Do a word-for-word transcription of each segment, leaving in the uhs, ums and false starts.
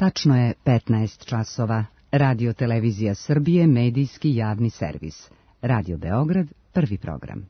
Tačno je petnaest časova. Radio Televizija Srbije, medijski javni servis. Radio Beograd, prvi program.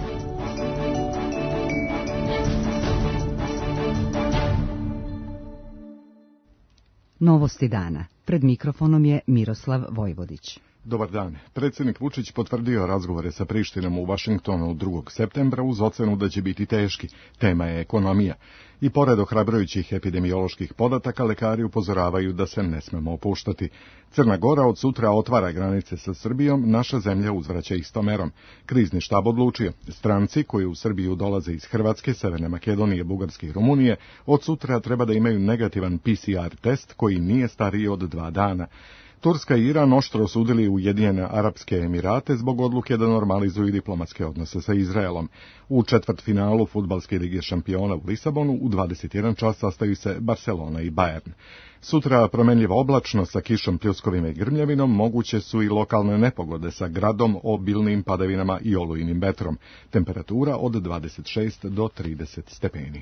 Novosti dana. Pred mikrofonom je Miroslav Vojvodić. Dobar dan. Predsjednik Vučić potvrdio razgovore sa Prištinom u Vašingtonu drugog septembra uz ocenu da će biti teški. Tema je ekonomija. I pored ohrabrujućih epidemioloških podataka, lekari upozoravaju da se ne smemo opuštati. Crna Gora od sutra otvara granice sa Srbijom, naša zemlja uzvraća istomerom. Krizni štab odlučio. Stranci koji u Srbiju dolaze iz Hrvatske, Severne Makedonije, Bugarske i Rumunije, od sutra treba da imaju negativan P C R test koji nije stariji od dva dana. Turska i Iran oštro osudili Ujedinjene Arapske Emirate zbog odluke da normalizuju diplomatske odnose sa Izraelom. U četvrtfinalu Fudbalske lige šampiona u Lisabonu u dvadeset jedan čas sastaju se Barcelona i Bayern. Sutra promenljiva oblačno sa kišom, pljuskovima i grmljavinom, moguće su i lokalne nepogode sa gradom, obilnim padavinama i olujinim vetrom. Temperatura od dvadeset šest do trideset stepeni.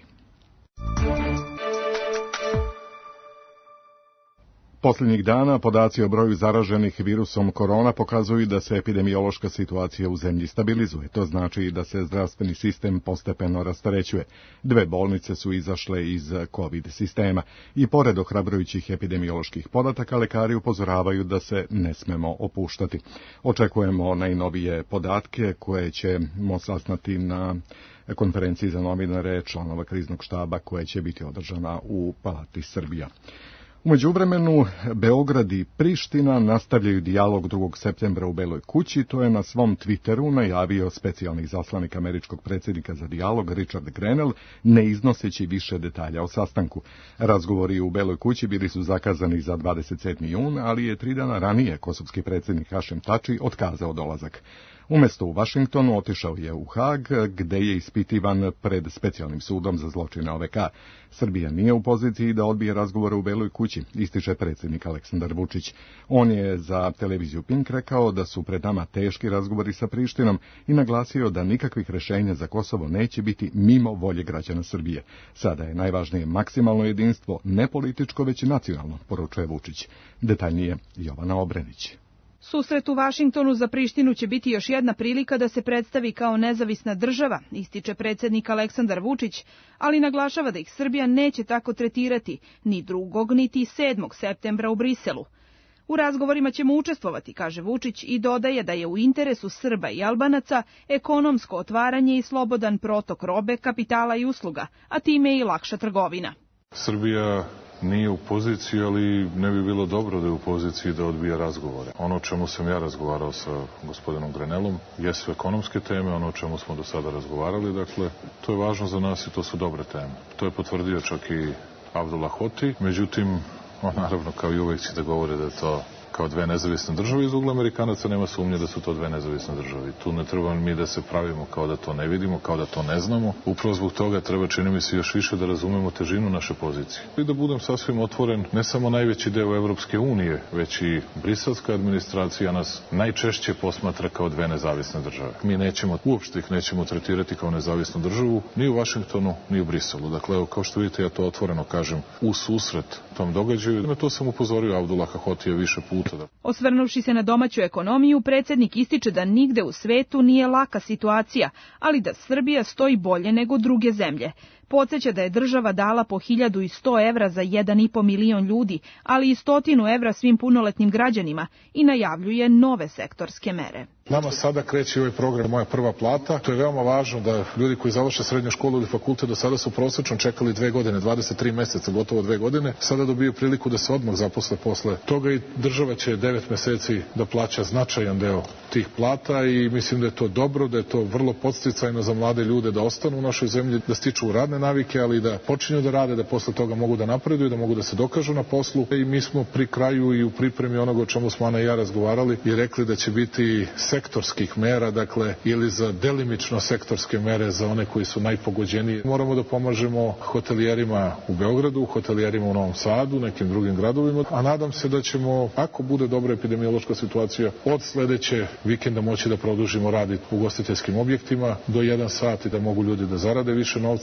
Posljednjih dana podaci o broju zaraženih virusom korona pokazuju da se epidemiološka situacija u zemlji stabilizuje. To znači da se zdravstveni sistem postepeno rasterećuje. Dve bolnice su izašle iz COVID sistema i pored ohrabrujućih epidemioloških podataka, lekari upozoravaju da se ne smemo opuštati. Očekujemo najnovije podatke koje ćemo saznati na konferenciji za novinare članova kriznog štaba koja će biti održana u Palati Srbija. U međuvremenu, Beograd i Priština nastavljaju dijalog drugog septembra u Beloj kući. To je na svom Twitteru najavio specijalni izaslanik američkog predsjednika za dijalog Richard Grenell, ne iznoseći više detalja o sastanku. Razgovori u Beloj kući bili su zakazani za dvadeset sedmi jun, ali je tri dana ranije kosovski predsjednik Hašem Tači otkazao dolazak. Umjesto u Vašingtonu otišao je u Hag, gde je ispitivan pred specijalnim sudom za zločine O V K. Srbija nije u poziciji da odbije razgovore u Beloj kući, ističe predsjednik Aleksandar Vučić. On je za televiziju Pink rekao da su pred nama teški razgovori sa Prištinom i naglasio da nikakvih rješenja za Kosovo neće biti mimo volje građana Srbije. Sada je najvažnije maksimalno jedinstvo, ne političko, već nacionalno, poručuje Vučić. Detaljnije Jovana Obrenić. Susret u Vašingtonu za Prištinu će biti još jedna prilika da se predstavi kao nezavisna država, ističe predsjednik Aleksandar Vučić, ali naglašava da ih Srbija neće tako tretirati ni drugog niti sedmog septembra u Briselu. U razgovorima ćemo učestvovati, kaže Vučić, i dodaje da je u interesu Srba i Albanaca ekonomsko otvaranje i slobodan protok robe, kapitala i usluga, a time i lakša trgovina. Srbija nije u poziciji, ali ne bi bilo dobro da je u poziciji da odbija razgovore. Ono o čemu sam ja razgovarao sa gospodinom Grenellom jesu ekonomske teme, ono o čemu smo do sada razgovarali, dakle, to je važno za nas i to su dobre teme. To je potvrdio čak i Abdullah Hoti, međutim, on naravno kao i uvijek će da govore da je to kao dve nezavisne države. Iz ugla Amerikanaca nema sumnje da su to dve nezavisne države. Tu ne treba mi da se pravimo kao da to ne vidimo, kao da to ne znamo. Upravo zbog toga treba, čini mi se, još više da razumemo težinu naše pozicije. I da budem sasvim otvoren, ne samo najveći deo Evropske unije, već i briselska administracija nas najčešće posmatra kao dve nezavisne države. Mi nećemo, uopšte ih nećemo tretirati kao nezavisnu državu, ni u Vašingtonu, ni u Briselu. Dakle, evo, kao što vidite, ja to otvoreno kažem u susret tom događaju. Na to sam upozorio Abdullaha Hotija više puta. Osvrnuvši se na domaću ekonomiju, predsjednik ističe da nigde u svetu nije laka situacija, ali da Srbija stoji bolje nego druge zemlje. Podsjeća da je država dala po hiljadu i sto evra za jedan i po milion ljudi, ali i stotinu evra svim punoletnim građanima i najavljuje nove sektorske mere. Nama sada kreće ovaj program Moja prva plata. To je veoma važno da ljudi koji završe srednju školu ili fakultet do sada su prosečno čekali dve godine, dvadeset tri meseca, gotovo dve godine. Sada dobiju priliku da se odmah zaposle posle toga i država će devet meseci da plaća značajan deo tih plata i mislim da je to dobro, da je to vrlo podsticajno za mlade ljude da ostanu u našoj zemlji, da stiču radne navike, ali da počinju da rade, da posle toga mogu da napreduju, da mogu da se dokažu na poslu. I mi smo pri kraju i u pripremi onoga o čemu smo Ana i ja razgovarali i rekli da će biti sektorskih mera, dakle, ili za delimično sektorske mere za one koji su najpogođeniji. Moramo da pomažemo hotelijerima u Beogradu, hotelijerima u Novom Sadu, nekim drugim gradovima, a nadam se da ćemo, ako bude dobra epidemiološka situacija, od sledeće vikenda moći da produžimo rad u ugostiteljskim objektima do jedan sat i da mogu ljudi da zarade više novca.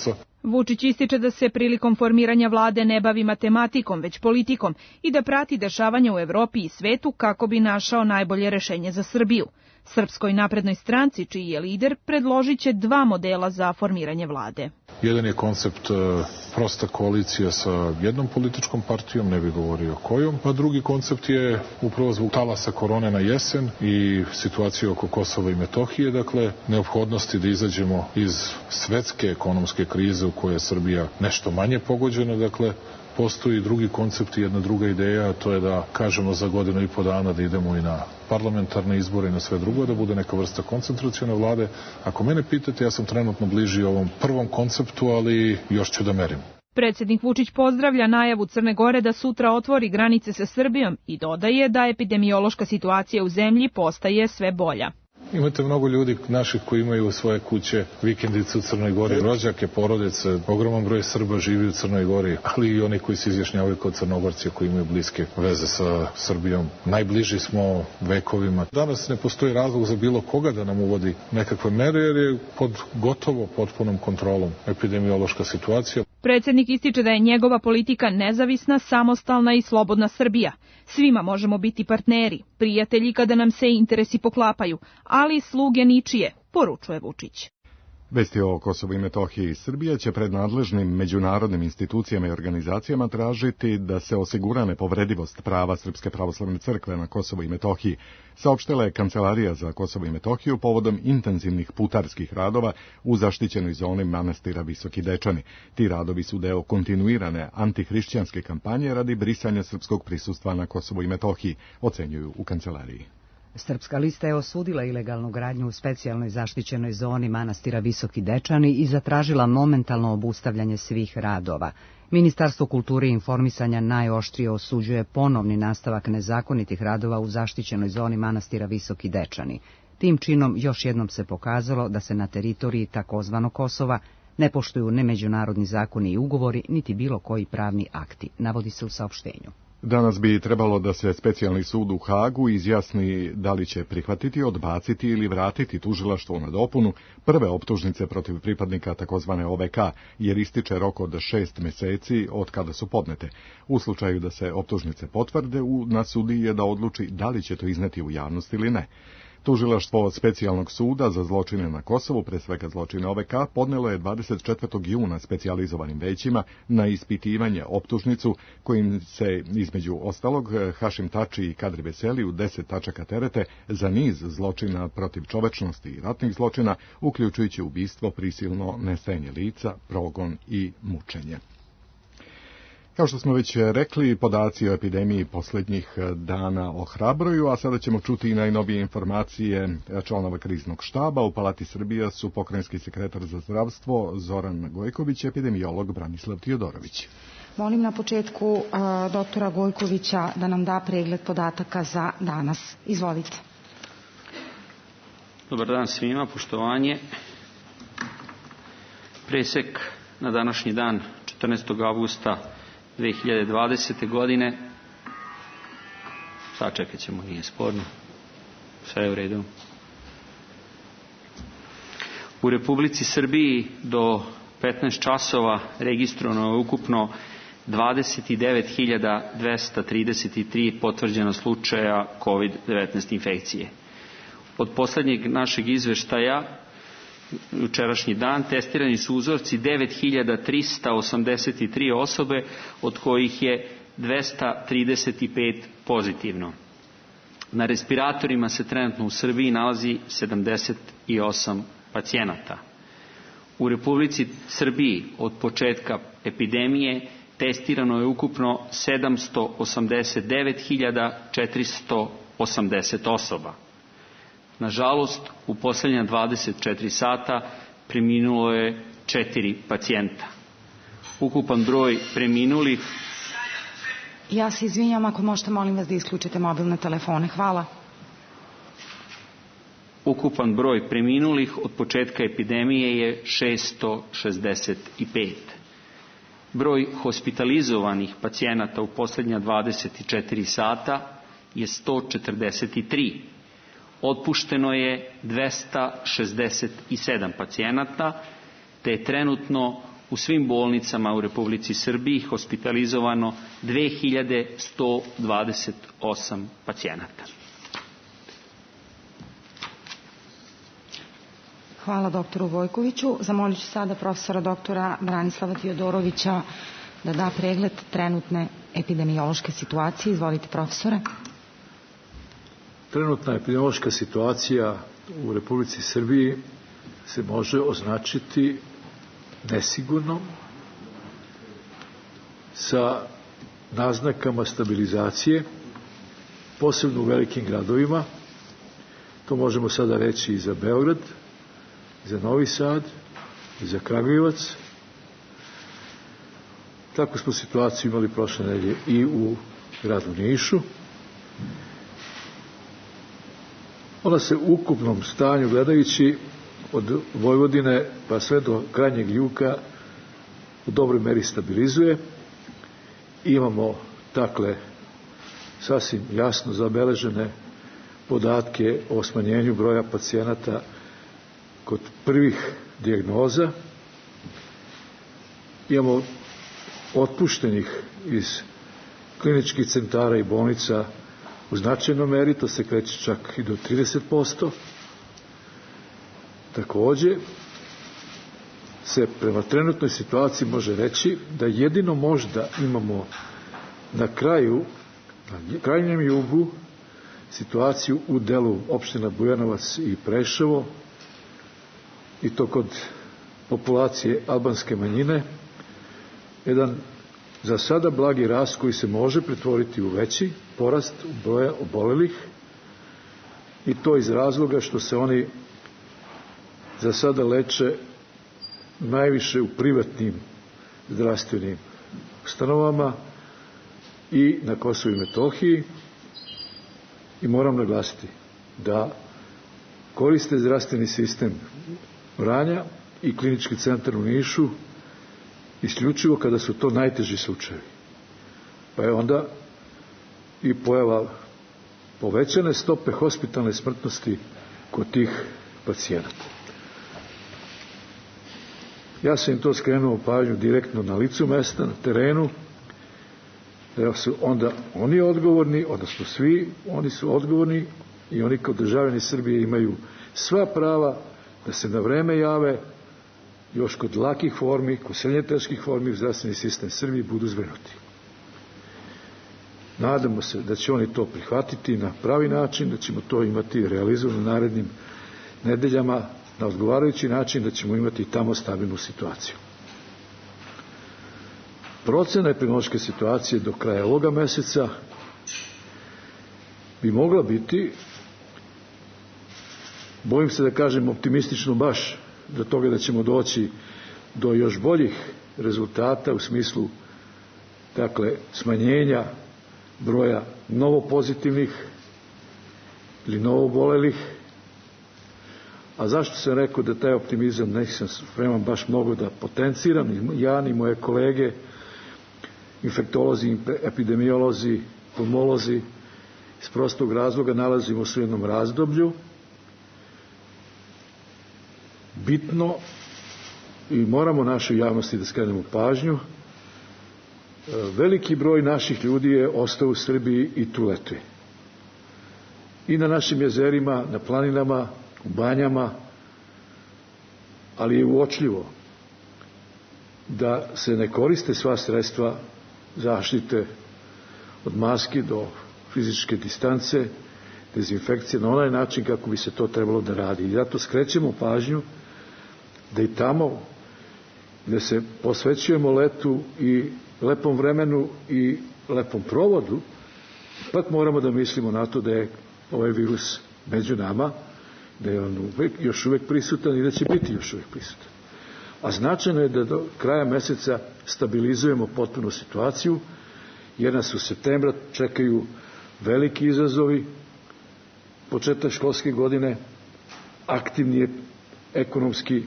Vučić ističe da se prilikom formiranja vlade ne bavi matematikom, već politikom i da prati dešavanja u Evropi i svetu kako bi našao najbolje rešenje za Srbiju. Srpskoj naprednoj stranci, čiji je lider, predložit će dva modela za formiranje vlade. Jedan je koncept prosta koalicija sa jednom političkom partijom, ne bih govorio kojom, a drugi koncept je upravo zbog talasa korone na jesen i situacije oko Kosova i Metohije, dakle, neophodnosti da izađemo iz svetske ekonomske krize u kojoj je Srbija nešto manje pogođena, dakle, postoji drugi koncept i jedna druga ideja, a to je da kažemo za godinu i po dana da idemo i na parlamentarne izbore i na sve drugo, da bude neka vrsta koncentracione vlade. Ako mene pitate, ja sam trenutno bliži ovom prvom konceptu, ali još ću da merim. Predsjednik Vučić pozdravlja najavu Crne Gore da sutra otvori granice sa Srbijom i dodaje da epidemiološka situacija u zemlji postaje sve bolja. Imate mnogo ljudi naših koji imaju svoje kuće, vikendice u Crnoj Gori, rođake, porodice, ogroman broj Srba živi u Crnoj Gori, ali i oni koji se izjašnjavaju kao Crnogorci koji imaju bliske veze sa Srbijom. Najbliži smo vekovima. Danas ne postoji razlog za bilo koga da nam uvodi nekakve mere jer je pod gotovo potpunom kontrolom epidemiološka situacija. Predsjednik ističe da je njegova politika nezavisna, samostalna i slobodna Srbija. Svima možemo biti partneri, prijatelji kada nam se interesi poklapaju, ali sluge ničije, poručuje Vučić. Vesti o Kosovu i Metohiji. Srbija će pred nadležnim međunarodnim institucijama i organizacijama tražiti da se osigura nepovredivost prava Srpske pravoslavne crkve na Kosovu i Metohiji, saopštila je Kancelarija za Kosovo i Metohiju povodom intenzivnih putarskih radova u zaštićenoj zoni manastira Visoki Dečani. Ti radovi su deo kontinuirane antihrišćanske kampanje radi brisanja srpskog prisustva na Kosovu i Metohiji, ocenjuju u Kancelariji. Srpska lista je osudila ilegalnu gradnju u specijalnoj zaštićenoj zoni manastira Visoki Dečani i zatražila momentalno obustavljanje svih radova. Ministarstvo kulture i informisanja najoštrije osuđuje ponovni nastavak nezakonitih radova u zaštićenoj zoni manastira Visoki Dečani. Tim činom još jednom se pokazalo da se na teritoriji takozvanog Kosova ne poštuju ne međunarodni zakoni i ugovori, niti bilo koji pravni akti, navodi se u saopštenju. Danas bi trebalo da se specijalni sud u Hagu izjasni da li će prihvatiti, odbaciti ili vratiti tužilaštvo na dopunu prve optužnice protiv pripadnika takozvane O V K, jer ističe rok od šest meseci od kada su podnete. U slučaju da se optužnice potvrde, na sudiji je da odluči da li će to izneti u javnost ili ne. Tužilaštvo specijalnog suda za zločine na Kosovu, pre svega zločine O V K, podnelo je dvadeset četvrtog juna specijalizovanim većima na ispitivanje optužnicu kojim se između ostalog Hašim Tači i Kadri Veseli u deset tačaka terete za niz zločina protiv čovečnosti i ratnih zločina, uključujući ubistvo, prisilno nestajanje lica, progon i mučenje. Kao što smo već rekli, podaci o epidemiji posljednjih dana ohrabruju, a sada ćemo čuti i najnovije informacije članova kriznog štaba. U Palati Srbija su pokrajinski sekretar za zdravstvo Zoran Gojković i epidemiolog Branislav Tiodorović. Molim na početku uh, doktora Gojkovića da nam da pregled podataka za danas. Izvolite. Dobar dan svima, poštovanje. Presek na današnji dan, četrnaestog avgusta dve hiljade dvadesete. godine. Sačekat ćemo, nije sporno. Sve je u redu. U Republici Srbiji do petnaest časova registrovano je ukupno dvadeset devet hiljada dvesta trideset tri potvrđena slučaja kovid devetnaest infekcije. Od poslednjeg našeg izveštaja, jučerašnji dan, testirani su uzorci devet hiljada trista osamdeset tri osobe, od kojih je dvesta trideset pet pozitivno. Na respiratorima se trenutno u Srbiji nalazi sedamdeset osam pacijenata. U Republici Srbiji od početka epidemije testirano je ukupno sedamsto osamdeset devet hiljada četiristo osamdeset osoba. Nažalost, u posljednja dvadeset četiri sata preminulo je četiri pacijenta. Ukupan broj preminulih... Ja se izvinjam, ako možete, molim vas da isključite mobilne telefone. Hvala. Ukupan broj preminulih od početka epidemije je šesto šezdeset pet. Broj hospitalizovanih pacijenata u posljednja dvadeset četiri sata je sto četrdeset tri. Otpušteno je dvesta šezdeset sedam pacijenata, te je trenutno u svim bolnicama u Republici Srbiji hospitalizovano dve hiljade sto dvadeset osam pacijenata. Hvala doktoru Gojkoviću. Zamolit ću sada profesora doktora Branislava Tijodorovića da da pregled trenutne epidemiološke situacije. Izvolite, profesore. Trenutna epidemiološka situacija u Republici Srbiji se može označiti nesigurnom, sa naznakama stabilizacije, posebno u velikim gradovima. To možemo sada reći i za Beograd, i za Novi Sad, i za Kragujevac. Takvu smo situaciju imali prošle nedelje i u gradu Nišu. Ona se u ukupnom stanju, gledajući od Vojvodine pa sve do krajnjeg juga, u dobroj meri stabilizuje. Imamo, dakle, sasvim jasno zabeležene podatke o smanjenju broja pacijenata kod prvih dijagnoza. Imamo otpuštenih iz kliničkih centara i bolnica u značajnoj meri, to se kreće čak i do trideset posto. Takođe se prema trenutnoj situaciji može reći da jedino možda imamo na kraju, na krajnjem jugu, situaciju u delu opština Bujanovac i Preševo, i to kod populacije albanske manjine, jedan za sada blagi rast koji se može pretvoriti u veći porast broja obolelih, i to iz razloga što se oni za sada leče najviše u privatnim zdravstvenim ustanovama i na Kosovu i Metohiji. I moram naglasiti da koriste zdravstveni sistem Vranja i klinički centar u Nišu isključivo kada su to najteži slučajevi. Pa je onda i pojava povećane stope hospitalne smrtnosti kod tih pacijenata. Ja sam im to skrenuo pažnju direktno na licu mesta, na terenu, da su onda oni odgovorni, odnosno svi, oni su odgovorni i oni kao državljani Srbije imaju sva prava da se na vreme jave, još kod lakih formi, kod srednje teških formi u zdravstveni sistem Srbije budu zbrinuti. Nadamo se da će oni to prihvatiti na pravi način, da ćemo to imati realizovano u narednim nedeljama na odgovarajući način, da ćemo imati tamo stabilnu situaciju. Procena epidemiološke situacije do kraja ovoga meseca bi mogla biti, bojim se da kažem optimistično baš, do toga da ćemo doći do još boljih rezultata u smislu, dakle, smanjenja broja novopozitivnih ili novoobolelih. A zašto sam rekao da taj optimizam nisam spreman baš mnogo da potenciram, ja ni moje kolege, infektolozi, epidemiolozi, pulmolozi, iz prostog razloga nalazimo se u jednom razdoblju bitno i moramo našoj javnosti da skrenemo pažnju. Veliki broj naših ljudi je ostao u Srbiji i tu letuje. I na našim jezerima, na planinama, u banjama, ali je uočljivo da se ne koriste sva sredstva zaštite od maski do fizičke distance, dezinfekcije na onaj način kako bi se to trebalo da radi. I zato skrećemo pažnju da i tamo gde se posvećujemo letu i lepom vremenu i lepom provodu, ipak moramo da mislimo na to da je ovaj virus među nama, da je on uvek, još uvek prisutan i da će biti još uvek prisutan. A značajno je da do kraja meseca stabilizujemo potpuno situaciju, jer nas u septembra čekaju veliki izazovi, početak školske godine, aktivni ekonomski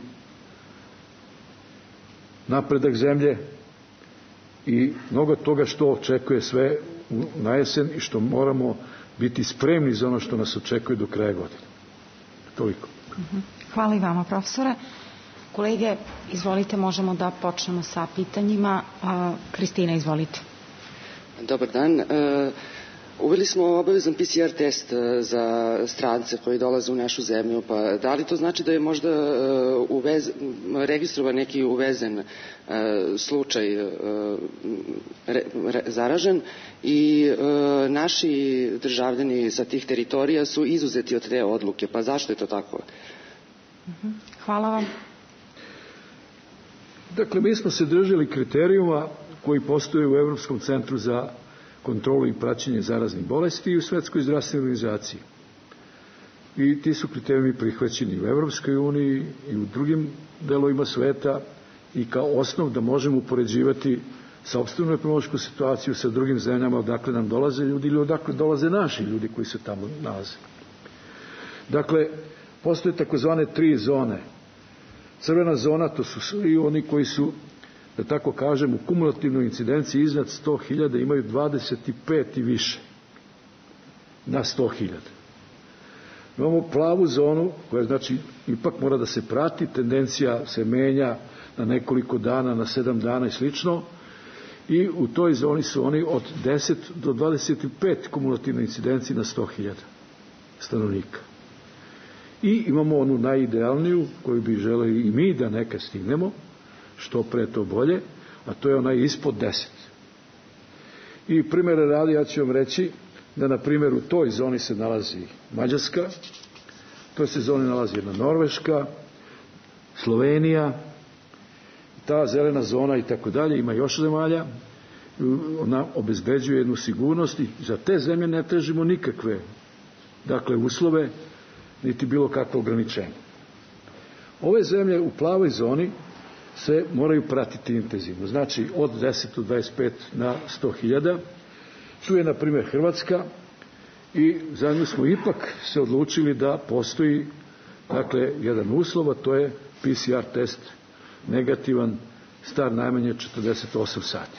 napredak zemlje i mnogo toga što očekuje sve na jesen i što moramo biti spremni za ono što nas očekuje do kraja godine. Toliko. Hvala i vama, profesore. Kolege, izvolite, možemo da počnemo sa pitanjima. Kristina, izvolite. Dobar dan. Uveli smo obavezan P C R test za strance koji dolaze u našu zemlju, pa da li to znači da je možda uvez, registrovan neki uvezen slučaj re, re, zaražen i naši državljani sa tih teritorija su izuzeti od te odluke, pa zašto je to tako? Hvala vam. Dakle, mi smo se držali kriterijuma koji postoje u Evropskom centru za kontrolu i praćenje zaraznih bolesti i u Svetskoj zdravstvenoj organizaciji. I ti su kriterijumi prihvaćeni u Evropskoj uniji i u drugim delovima sveta i kao osnov da možemo upoređivati sopstvenu epidemiološku situaciju sa drugim zemljama odakle nam dolaze ljudi ili odakle dolaze naši ljudi koji se tamo nalaze. Dakle, postoje takozvane tri zone. Crvena zona, to su svi oni koji su, da tako kažem, u kumulativnoj incidenciji iznad sto hiljada imaju dvadeset pet i više na sto hiljada. Imamo plavu zonu koja znači ipak mora da se prati, tendencija se menja na nekoliko dana, na sedam dana i slično, i u toj zoni su oni od deset do dvadeset pet kumulativne incidencije na sto hiljada stanovnika. I imamo onu najidealniju koju bi želeli i mi da nekad stignemo, što pre to bolje, a to je onaj ispod deset. I primjere radi, ja ću vam reći da na primjer u toj zoni se nalazi Mađarska, u toj se zoni nalazi jedna Norveška, Slovenija, ta zelena zona i tako dalje, ima još zemalja, ona obezbeđuje jednu sigurnost i za te zemlje ne tražimo nikakve, dakle, uslove, niti bilo kakvo ograničenje. Ove zemlje u plavoj zoni se moraju pratiti intenzivno, znači od deset do dvadeset pet na sto hiljada. Tu je, na primjer, Hrvatska i za nju smo ipak se odlučili da postoji, dakle, jedan uslov, a to je P C R test negativan, star najmanje četrdeset osam sati.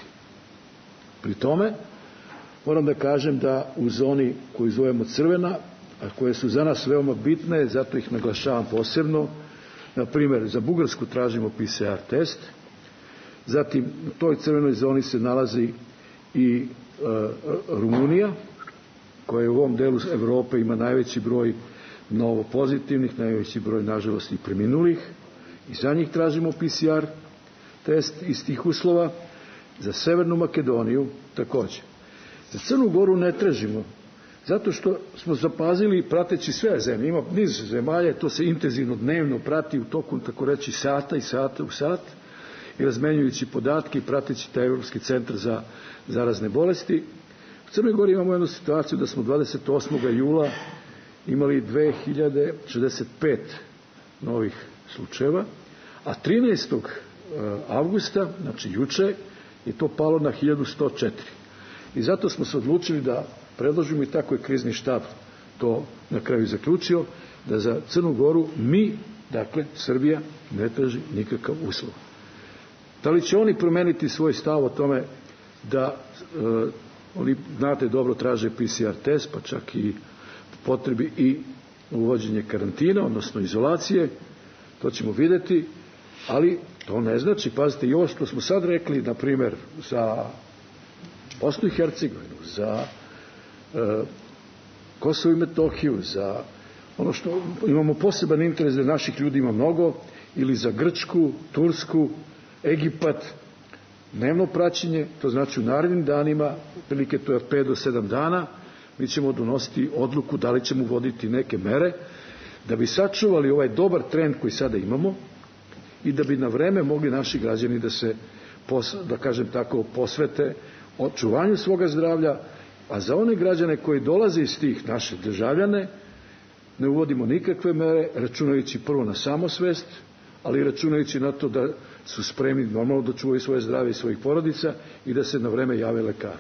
Pri tome, moram da kažem da u zoni koju zovemo crvena, a koje su za nas veoma bitne, zato ih naglašavam posebno, na primjer, za Bugarsku tražimo P C R test, zatim u toj crvenoj zoni se nalazi i e, Rumunija, koja u ovom delu Evrope ima najveći broj novo pozitivnih, najveći broj, nažalost, i preminulih, i za njih tražimo P C R test iz tih uslova. Za Severnu Makedoniju također. Za Crnu Goru ne tražimo, zato što smo zapazili, prateći sve zemlje, ima niz zemalja, to se intenzivno dnevno prati u toku, tako reći, sata i sata u sat, i razmenjujući podatke i prateći taj Evropski centar za zarazne bolesti. U Crnoj Gori imamo jednu situaciju da smo dvadeset osmog jula imali dve hiljade šezdeset pet novih slučajeva, a trinaestog avgusta, znači juče, je to palo na hiljadu sto četiri. I zato smo se odlučili da predložimo, i tako je krizni štab to na kraju zaključio, da za Crnu Goru mi, dakle Srbija, ne traži nikakav uslov. Da li će oni promeniti svoj stav o tome da e, oni, znate, dobro traže P C R test, pa čak i potrebi i uvođenje karantina, odnosno izolacije, to ćemo vidjeti, ali to ne znači, pazite, i ovo što smo sad rekli, na primjer, za Bosnu i Hercegovinu, za e, Kosovo i Metohiju, za ono što imamo poseban interes da naših ljudi ima mnogo, ili za Grčku, Tursku, Egipat, dnevno praćenje, to znači u narednim danima, prilike to je pet do sedam dana, mi ćemo donositi odluku da li ćemo uvoditi neke mere, da bi sačuvali ovaj dobar trend koji sada imamo i da bi na vreme mogli naši građani da se, da kažem tako, posvete očuvanju svoga zdravlja, a za one građane koji dolaze iz tih naše državljane ne uvodimo nikakve mere, računajući prvo na samosvest, ali računajući na to da su spremni normalno da čuvaju svoje zdravlje i svojih porodica i da se na vreme jave lekaru.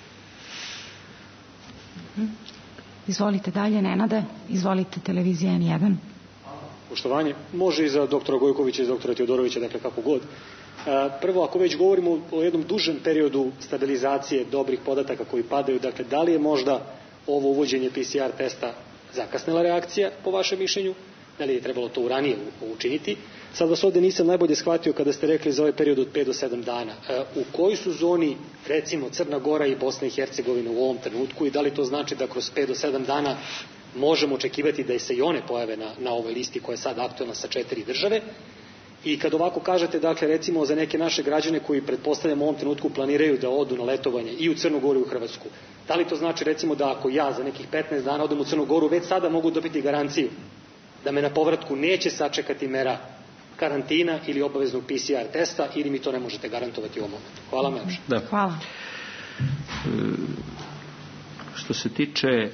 Izvolite dalje, Nenade. Izvolite, televizija N jedan. Poštovanje. Može i za doktora Gojkovića i za doktora Teodorovića, dakle kako god. Prvo, ako već govorimo o jednom dužem periodu stabilizacije dobrih podataka koji padaju, dakle, da li je možda ovo uvođenje P C R testa zakasnela reakcija, po vašem mišljenju? Da li je trebalo to ranije učiniti? Sad vas ovde nisam najbolje shvatio kada ste rekli za ovaj period od pet do sedam dana. U kojoj su zoni, recimo, Crna Gora i Bosna i Hercegovina u ovom trenutku i da li to znači da kroz pet do sedam dana možemo očekivati da se i one pojave na, na ovoj listi koja je sad aktualna sa četiri države? I kad ovako kažete, dakle, recimo za neke naše građane koji pretpostavljam u ovom trenutku planiraju da odu na letovanje i u Crnu Goru i u Hrvatsku, da li to znači recimo da ako ja za nekih petnaest dana odem u Crnu Goru, već sada mogu dobiti garanciju da me na povratku neće sačekati mera karantina ili obaveznog P C R testa, ili mi to ne možete garantovati u ovom momentu? Hvala vam. Da. Hvala. E, što se tiče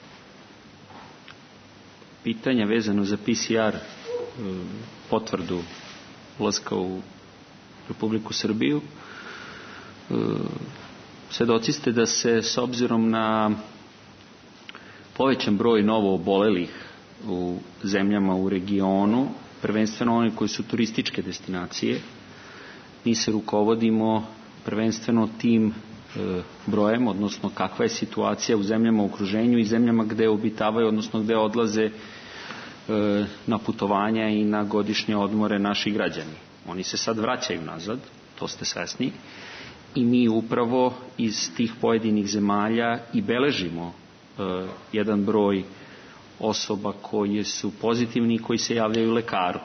pitanja vezano za P C R e, potvrdu ulaska u Republiku Srbiju, e, svedoci ste da se s obzirom na povećan broj novo obolelih u zemljama u regionu, prvenstveno oni koji su turističke destinacije, mi se rukovodimo prvenstveno tim e, brojem, odnosno kakva je situacija u zemljama u okruženju i zemljama gde obitavaju, odnosno gde odlaze e, na putovanja i na godišnje odmore naši građani. Oni se sad vraćaju nazad, to ste svesni, i mi upravo iz tih pojedinih zemalja i beležimo e, jedan broj osoba koje su pozitivni i koji se javljaju lekaru.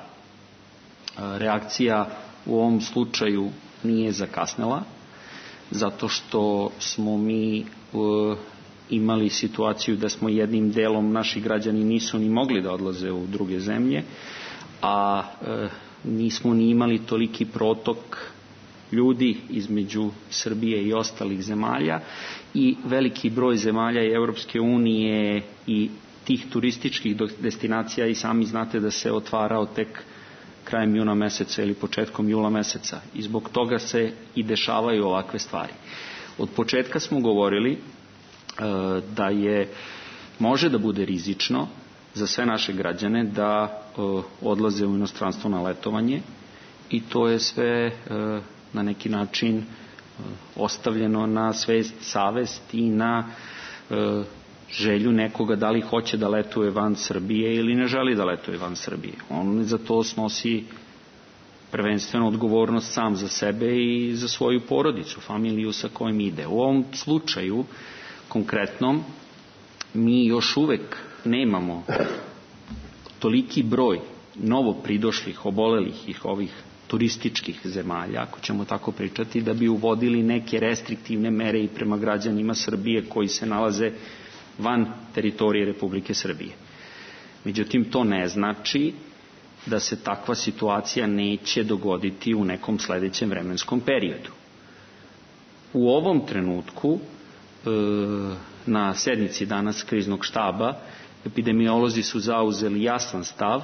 Reakcija u ovom slučaju nije zakasnela, zato što smo mi uh, imali situaciju da smo jednim delom, naši građani nisu ni mogli da odlaze u druge zemlje, a uh, nismo ni imali toliki protok ljudi između Srbije i ostalih zemalja, i veliki broj zemalja i Europske unije i tih turističkih destinacija, i sami znate da se otvarao tek krajem juna meseca ili početkom jula meseca, i zbog toga se i dešavaju ovakve stvari. Od početka smo govorili e, da je, može da bude rizično za sve naše građane da e, odlaze u inostranstvo na letovanje, i to je sve e, na neki način e, ostavljeno na svest, savest i na e, želju nekoga da li hoće da letuje van Srbije ili ne želi da letuje van Srbije. On za to snosi prvenstveno odgovornost sam za sebe i za svoju porodicu, familiju sa kojim ide. U ovom slučaju konkretnom mi još uvek nemamo toliki broj novo pridošlih, obolelih ih ovih turističkih zemalja, ako ćemo tako pričati, da bi uvodili neke restriktivne mere i prema građanima Srbije koji se nalaze van teritorije Republike Srbije. Međutim, to ne znači da se takva situacija neće dogoditi u nekom sledećem vremenskom periodu. U ovom trenutku e, na sednici danas kriznog štaba epidemiolozi su zauzeli jasan stav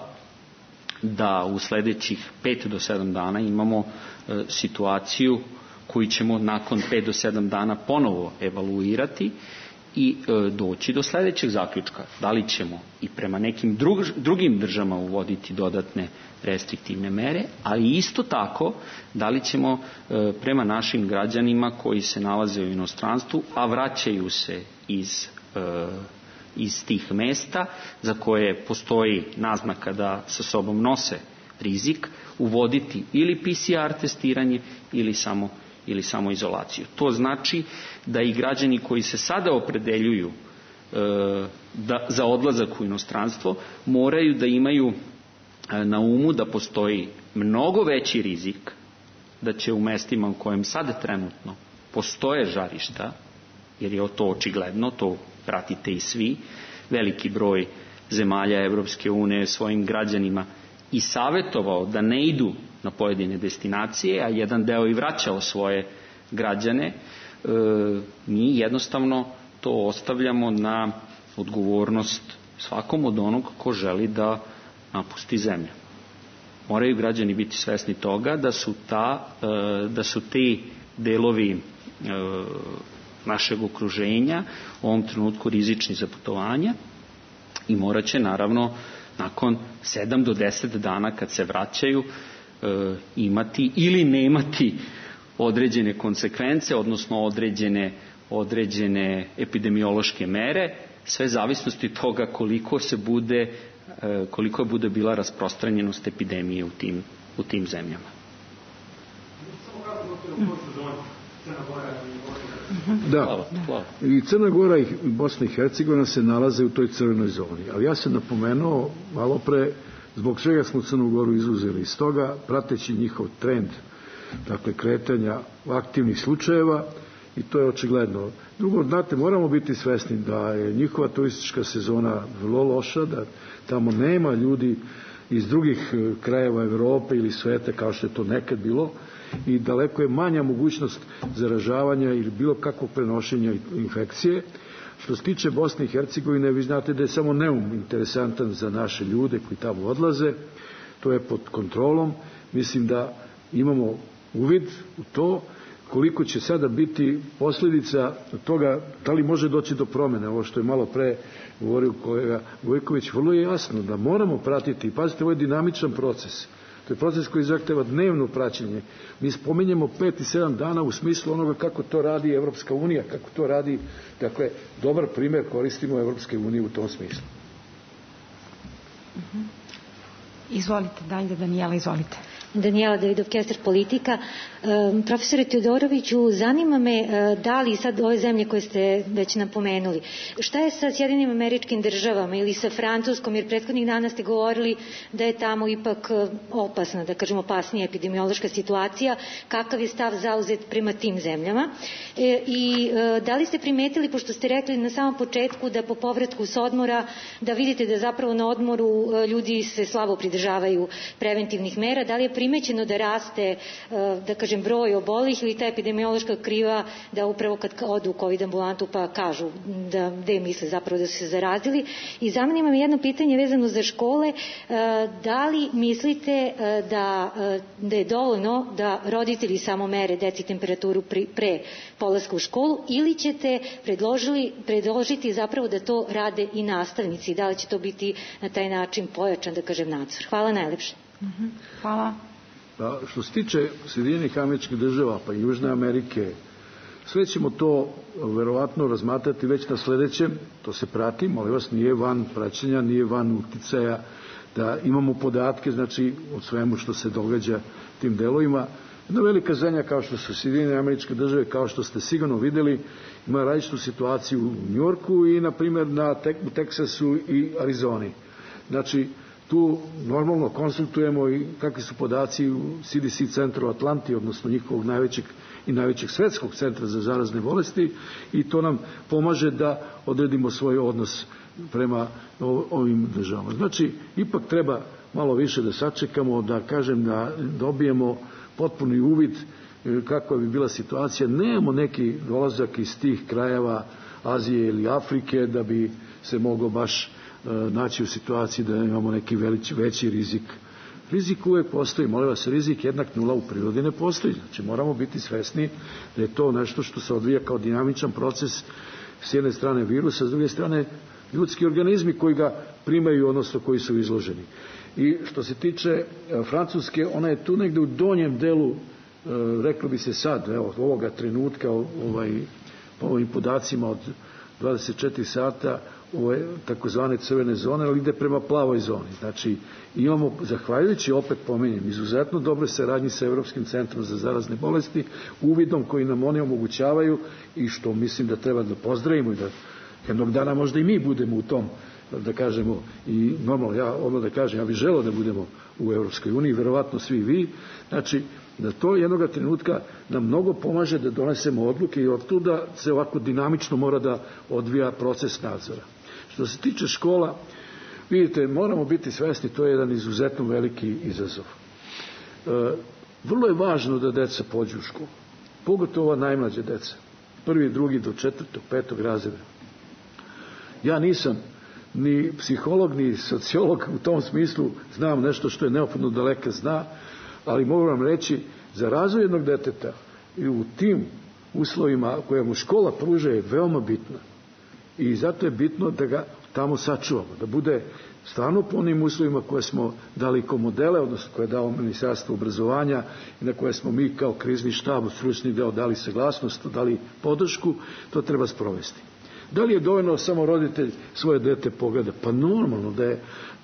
da u sledećih pet do sedam dana imamo e, situaciju koju ćemo nakon pet do sedam dana ponovo evaluirati i e, doći do sledećeg zaključka. Da li ćemo i prema nekim drug, drugim državama uvoditi dodatne restriktivne mere, ali isto tako da li ćemo e, prema našim građanima koji se nalaze u inostranstvu, a vraćaju se iz, e, iz tih mesta za koje postoji naznaka da sa sobom nose rizik, uvoditi ili P C R testiranje ili samo ili samo izolaciju. To znači da i građani koji se sada opredeljuju e, da, za odlazak u inostranstvo moraju da imaju e, na umu da postoji mnogo veći rizik da će u mestima u kojem sada trenutno postoje žarišta, jer je to očigledno, to pratite i svi, veliki broj zemalja Evropske unije svojim građanima i savjetovao da ne idu na pojedine destinacije, a jedan deo i vraćao svoje građane, e, mi jednostavno to ostavljamo na odgovornost svakom od onog ko želi da napusti zemlju. Moraju građani biti svesni toga da su, ta, e, da su ti delovi e, našeg okruženja u ovom trenutku rizični za putovanja i morat će naravno nakon sedam do deset dana kad se vraćaju e, imati ili nemati određene konsekvence, odnosno određene, određene epidemiološke mere, sve zavisnosti toga koliko se bude koliko bude bila rasprostranjenost epidemije u tim, u tim zemljama. Da, i Crna Gora i Bosna i Hercegovina se nalaze u toj crvenoj zoni, ali ja sam napomenuo malo pre zbog čega smo Crnu Goru izuzeli iz toga, prateći njihov trend, dakle kretanja aktivnih slučajeva, i to je očigledno. Drugo, znate, moramo biti svesni da je njihova turistička sezona vrlo loša, da tamo nema ljudi iz drugih krajeva Evrope ili sveta kao što je to nekad bilo, i daleko je manja mogućnost zaražavanja ili bilo kakvog prenošenja infekcije. Što se tiče Bosne i Hercegovine, vi znate da je samo Neum interesantan za naše ljude koji tamo odlaze, to je pod kontrolom. Mislim da imamo uvid u to koliko će sada biti posljedica toga, da li može doći do promene, ovo što je malo pre govorio kolega Gojković, vrlo je jasno da moramo pratiti, pazite, ovo je dinamičan proces. To je proces koji zahteva dnevno praćenje. Mi spominjemo pet i sedam dana u smislu onoga kako to radi Evropska unija, kako to radi, dakle, dobar primjer koristimo Evropske unije u tom smislu. Izvolite, dalje, Danijela, izvolite. Danijela Davidov-Kester, Politika. E, profesore Teodoroviću, zanima me e, da li sad ove zemlje koje ste već napomenuli, šta je sa Sjedinim Američkim Državama ili sa Francuskom, jer prethodnih dana ste govorili da je tamo ipak opasna, da kažemo opasnija epidemiološka situacija, kakav je stav zauzet prema tim zemljama e, i e, da li ste primetili, pošto ste rekli na samom početku da po povratku s odmora, da vidite da zapravo na odmoru e, ljudi se slabo pridržavaju preventivnih mera, da li je primećeno da raste, da kažem, broj obolih ili ta epidemiološka kriva da upravo kad odu u COVID ambulantu pa kažu da gde misle zapravo da su se zarazili. I zanima me jedno pitanje vezano za škole, da li mislite da, da je dovoljno da roditelji samo mere deci temperaturu pre polaska u školu ili ćete predložiti zapravo da to rade i nastavnici, da li će to biti na taj način pojačan, da kažem, nadzor. Hvala najlepše. Uh-huh. Hvala. Pa, što se tiče Sjedinjenih Američkih Država pa i Južne Amerike, sve ćemo to verovatno razmatrati već na sledećem, to se prati, molim vas, nije van praćenja, nije van uticaja, da imamo podatke, znači, o svemu što se događa tim delovima. Jedna velika zemlja kao što su Sjedinjene Američke Države, kao što ste sigurno videli, ima različitu situaciju u Njujorku i, na primjer, na Tek, u Teksasu i Arizoni. Znači, tu normalno konsultujemo i kakvi su podaci u C D C centru Atlanti, odnosno njihovog najvećeg i najvećeg svetskog centra za zarazne bolesti, i to nam pomaže da odredimo svoj odnos prema ovim državama. Znači, ipak treba malo više da sačekamo, da kažem da dobijemo potpuni uvid kakva bi bila situacija. Nemamo neki dolazak iz tih krajeva Azije ili Afrike da bi se moglo baš naći u situaciji da imamo neki veći, veći rizik. Rizik uvek postoji, molim vas, rizik jednak nula u prirodi ne postoji. Znači moramo biti svesni da je to nešto što se odvija kao dinamičan proces, s jedne strane virusa, s druge strane ljudski organizmi koji ga primaju, odnosno koji su izloženi. I što se tiče Francuske, ona je tu negde u donjem delu, reklo bi se sad, evo, ovoga trenutka, ovaj, po ovim podacima od dvadeset četiri sata, ove takozvane crvene zone, ali ide prema plavoj zoni. Znači, imamo, zahvaljujući, opet pomenjem, izuzetno dobre saradnje sa Evropskim centrom za zarazne bolesti, uvidom koji nam oni omogućavaju i što mislim da treba da pozdravimo i da jednog dana možda i mi budemo u tom, da kažemo, i normalno, ja odmah da kažem, ja bih želeo da budemo u Evropskoj uniji, verovatno svi vi, znači, da to jednoga trenutka nam mnogo pomaže da donesemo odluke i od tuda se ovako dinamično mora da odvija proces nadzora. Što se tiče škola, vidite, moramo biti svesni, to je jedan izuzetno veliki izazov. E, vrlo je važno da deca pođu u školu, pogotovo najmlađe deca, prvi, drugi do četvrtog, petog razreda. Ja nisam ni psiholog, ni sociolog u tom smislu, znam nešto što je neophodno da lekar zna, ali mogu vam reći, za razvoj jednog deteta i u tim uslovima koje mu škola pruža je veoma bitno. I zato je bitno da ga tamo sačuvamo, da bude stvarno po onim uslovima koje smo dali kao modele, odnosno koje je dao Ministarstvo obrazovanja i na koje smo mi kao krizni štab, stručni deo, dali saglasnost, dali podršku, to treba sprovesti. Da li je dovoljno samo roditelj svoje dete pogleda? Pa normalno da je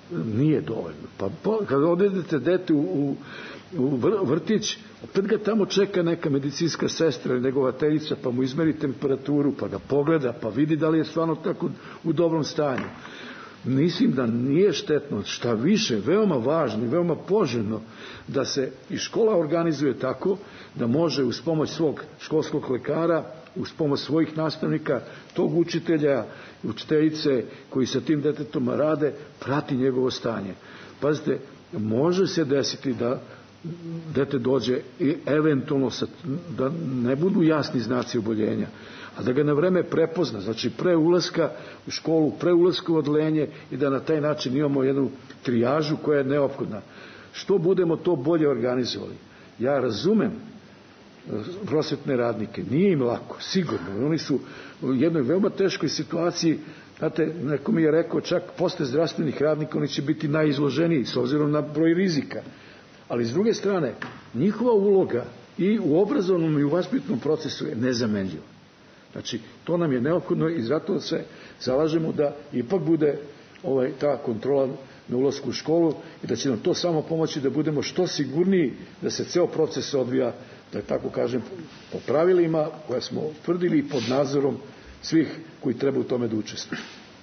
nije dovoljno. Pa po, kada odvedete dete u, u, u vrtić, opet ga tamo čeka neka medicinska sestra ili negovateljica, pa mu izmeri temperaturu, pa ga pogleda, pa vidi da li je stvarno tako u dobrom stanju. Mislim da nije štetno, šta više, veoma važno i veoma poželjno da se i škola organizuje tako da može uz pomoć svog školskog lekara, uz pomoć svojih nastavnika, tog učitelja, učiteljice koji sa tim detetom rade, prati njegovo stanje. Pazite, može se desiti da dete dođe i eventualno sa, da ne budu jasni znaci oboljenja, a da ga na vreme prepozna, znači pre ulaska u školu, pre ulaska u odeljenje i da na taj način imamo jednu trijažu koja je neophodna. Što budemo to bolje organizovali? Ja razumem prosvetne radnike, nije im lako, sigurno. Oni su u jednoj veoma teškoj situaciji, znate, neko mi je rekao, čak posle zdravstvenih radnika oni će biti najizloženiji s obzirom na broj rizika. Ali s druge strane, njihova uloga i u obrazovnom i u vaspitnom procesu je nezamenljiva. Znači, to nam je neophodno i zato se zalažemo da ipak bude ovaj, ta kontrola na ulasku u školu i da će nam to samo pomoći da budemo što sigurniji, da se ceo proces odvija, da tako kažem, po pravilima koja smo utvrdili i pod nadzorom svih koji treba u tome da učestvuju.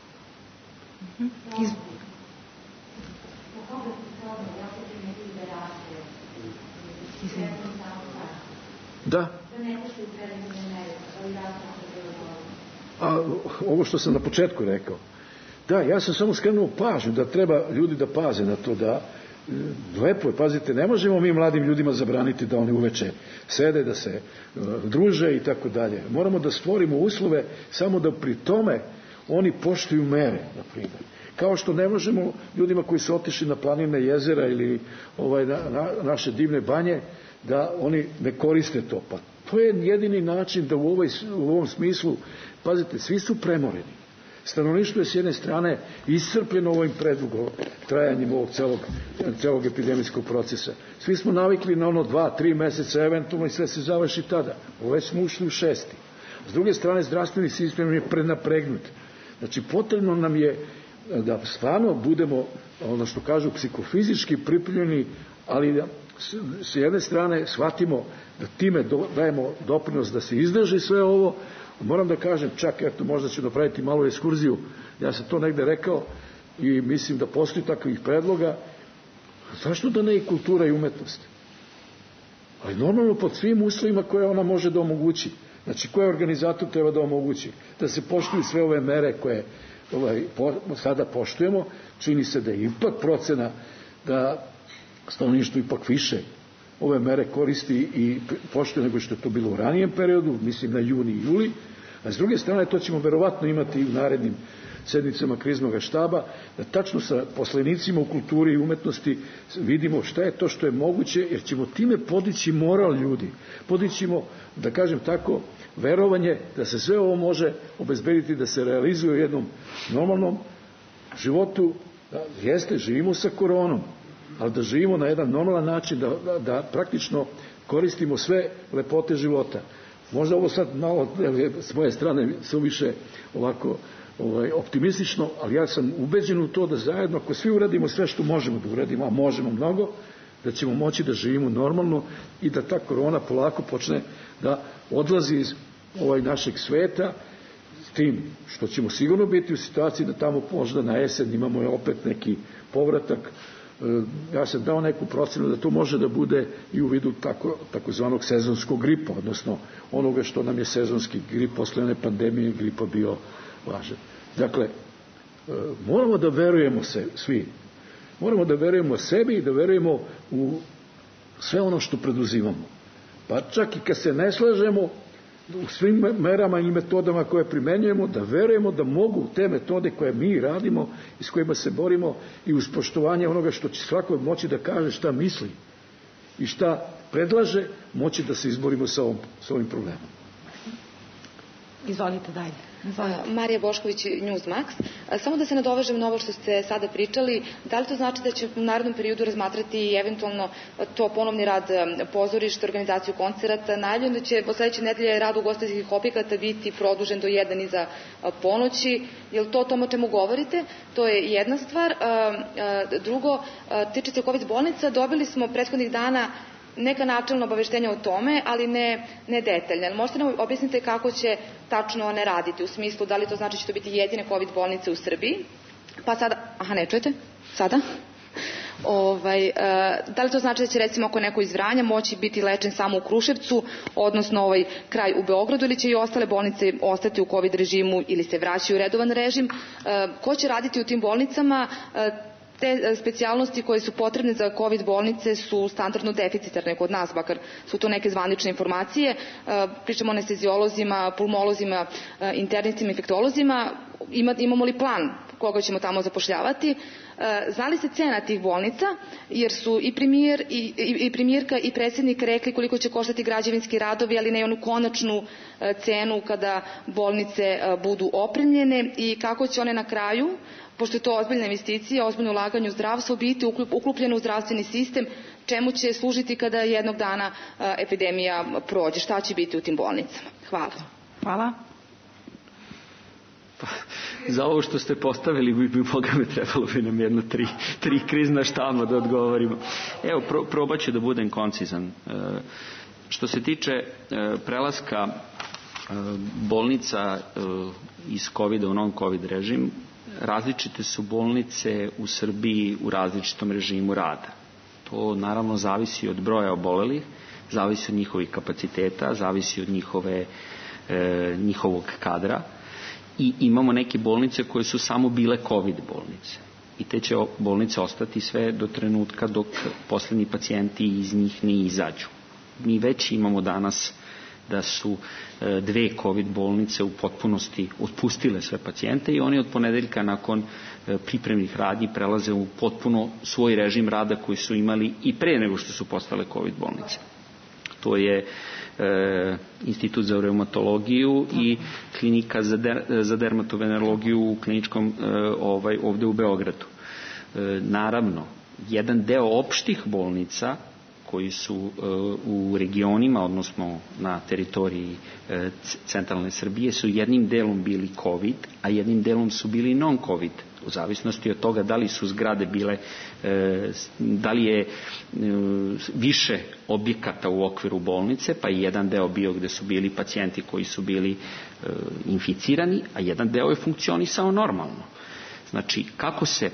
Iz... Da. A ovo što sam na početku rekao, da, ja sam samo skrenuo pažnju da treba ljudi da paze na to, da lepo je, pazite, ne možemo mi mladim ljudima zabraniti da oni uveče sede, da se uh, druže i tako dalje. Moramo da stvorimo uslove samo da pri tome oni poštuju mere, na primjer. Kao što ne možemo ljudima koji su otišli na planine, jezera ili ovaj, na, na, naše divne banje, da oni ne koriste to. Pa to je jedini način da u, ovoj, u ovom smislu, pazite, svi su premoreni. Stanovništvo je s jedne strane iscrpljeno ovim predugo trajanjem ovog celog, celog epidemijskog procesa. Svi smo navikli na ono dva, tri meseca eventualno i sve se završi tada. Ovo smo ušli u šesti. S druge strane, zdravstveni sistem je prenapregnut. Znači, potrebno nam je da stvarno budemo, ono što kažu, psihofizički pripremljeni, ali da s jedne strane shvatimo da time dajemo doprinos da se izdrži sve ovo. Moram da kažem, čak eto, možda ću napraviti malu ekskurziju, ja sam to negde rekao i mislim da postoji takvih predloga, zašto da ne i kultura i umetnost? Ali normalno pod svim uslovima koje ona može da omogući. Znači, koje organizator treba da omogući? Da se poštuju sve ove mere koje ovaj, po, sada poštujemo, čini se da je ipak procena da stanovništvo ipak više ove mere koristi i poštuje nego što je to bilo u ranijem periodu, mislim na juni i juli, a s druge strane to ćemo verovatno imati i u narednim sednicama kriznog štaba, da tačno sa poslenicima u kulturi i umetnosti vidimo šta je to što je moguće, jer ćemo time podići moral ljudi, podićemo, da kažem tako, verovanje da se sve ovo može obezbediti, da se realizuje u jednom normalnom životu, da jeste, živimo sa koronom, ali da živimo na jedan normalan način, da, da, da praktično koristimo sve lepote života. Možda ovo sad malo s moje strane suviše ovako ovaj, optimistično, ali ja sam ubeđen u to da zajedno, ako svi uradimo sve što možemo da uradimo, a možemo mnogo, da ćemo moći da živimo normalno i da ta korona polako počne da odlazi iz ovaj našeg sveta, s tim što ćemo sigurno biti u situaciji da tamo možda na jesen imamo opet neki povratak. Ja sam dao neku procenu da to može da bude i u vidu tako, takozvanog sezonskog gripa, odnosno onoga što nam je sezonski grip posle one pandemije gripa bio važan. Dakle, moramo da verujemo se svi. Moramo da verujemo sebi i da verujemo u sve ono što preduzimamo. Pa čak i kad se ne slažemo u svim merama i metodama koje primenjujemo, da verujemo da mogu te metode koje mi radimo i s kojima se borimo i uz poštovanje onoga što će svako moći da kaže šta misli i šta predlaže, moći da se izborimo sa, ovom, sa ovim problemom. Izvolite dalje. Izvolite. Marija Bošković, Newsmax. Samo da se nadovežem na ovo što ste sada pričali, da li to znači da će u narednom periodu razmatrati i eventualno to ponovni rad pozorišta, organizaciju koncerata, najavljeno da će od sledeće nedelje rad ugostiteljskih objekata biti produžen do jedan iza ponoći. Je li to o tom o čemu govorite? To je jedna stvar. Drugo, tiče se COVID bolnica, dobili smo prethodnih dana neka načelna obaveštenja o tome, ali ne, ne detaljne. Možete nam objasniti kako će tačno one raditi, u smislu da li to znači da će to biti jedine COVID bolnice u Srbiji? Pa sada, aha, ne čujete? Sada? Ovaj, e, da li to znači da će recimo ako neko iz Vranja moći biti lečen samo u Kruševcu, odnosno ovaj kraj u Beogradu, ili će i ostale bolnice ostati u COVID režimu ili se vraćaju u redovan režim? E, ko će raditi u tim bolnicama? E, Te specijalnosti koje su potrebne za COVID bolnice su standardno deficitarne kod nas, bakar su to neke zvanične informacije. Pričamo o anesteziolozima, pulmolozima, internistima, infektolozima. Ima, imamo li plan koga ćemo tamo zapošljavati? Zna li se cena tih bolnica? Jer su i premijer i, i, i premijerka i predsjednik rekli koliko će koštati građevinski radovi, ali ne onu konačnu cenu kada bolnice budu opremljene, i kako će one na kraju, pošto je to ozbiljna investicija, ozbiljno ulaganje u zdravstvo, biti uklopljeno u zdravstveni sistem, čemu će služiti kada jednog dana epidemija prođe, šta će biti u tim bolnicama? Hvala. Hvala. Pa, za ovo što ste postavili bi, bi Boga me trebalo bi nam jedno tri, tri krizna štaba da odgovorimo. Evo, pro, probat ću da budem koncizan. E, što se tiče e, prelaska e, bolnica e, iz COVID u non-COVID režim, različite su bolnice u Srbiji u različitom režimu rada. To naravno zavisi od broja obolelih, zavisi od njihovih kapaciteta, zavisi od njihove, e, njihovog kadra, i imamo neke bolnice koje su samo bile COVID bolnice. I te će bolnice ostati sve do trenutka dok poslednji pacijenti iz njih ne izađu. Mi već imamo danas da su e, dve COVID bolnice u potpunosti otpustile sve pacijente i oni od ponedeljka nakon e, pripremnih radnji prelaze u potpuno svoj režim rada koji su imali i pre nego što su postale COVID bolnice. To je e, Institut za reumatologiju i klinika za, der, za dermatovenerologiju u kliničkom e, ovaj, ovde u Beogradu. E, naravno, jedan deo opštih bolnica koji su uh, u regionima, odnosno na teritoriji uh, centralne Srbije, su jednim delom bili COVID, a jednim delom su bili non-COVID, u zavisnosti od toga da li su zgrade bile, uh, da li je uh, više objekata u okviru bolnice, pa i jedan deo bio gde su bili pacijenti koji su bili uh, inficirani, a jedan deo je funkcionisao normalno. Znači, kako se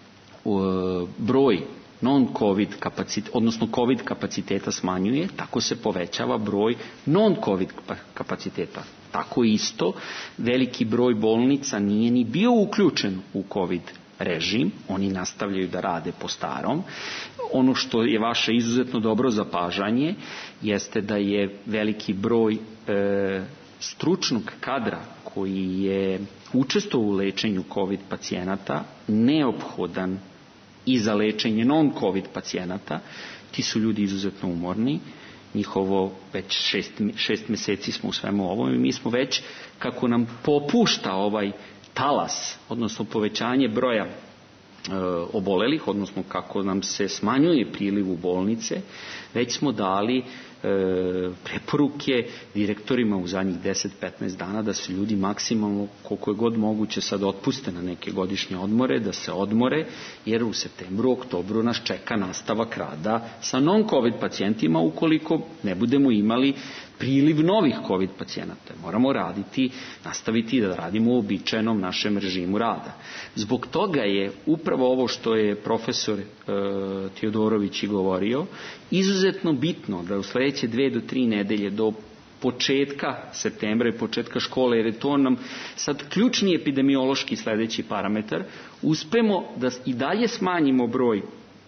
uh, broj non-COVID kapaciteta, odnosno COVID kapaciteta smanjuje, tako se povećava broj non-COVID kapaciteta. Tako isto, veliki broj bolnica nije ni bio uključen u COVID režim, oni nastavljaju da rade po starom. Ono što je vaše izuzetno dobro zapažanje jeste da je veliki broj e, stručnog kadra koji je učestvovao u lečenju COVID pacijenata neophodan i za lečenje non-COVID pacijenata. Ti su ljudi izuzetno umorni, njihovo već šest, šest meseci smo u svemu ovom i mi smo već, kako nam popušta ovaj talas, odnosno povećanje broja e, obolelih, odnosno kako nam se smanjuje priliv u bolnice, već smo dali e, preporuke direktorima u zadnjih deset do petnaest dana da se ljudi maksimalno, koliko je god moguće, sad otpuste na neke godišnje odmore, da se odmore, jer u septembru, oktobru nas čeka nastavak rada sa non-COVID pacijentima ukoliko ne budemo imali priliv novih COVID pacijenata. Moramo raditi, nastaviti da radimo u običajnom našem režimu rada. Zbog toga je upravo ovo što je profesor e, Teodorović i govorio, izuzetno bitno da u sledeće dve do tri nedelje do početka septembra i početka škole, jer je to nam sad ključni epidemiološki sledeći parametar, uspemo da i dalje smanjimo broj e,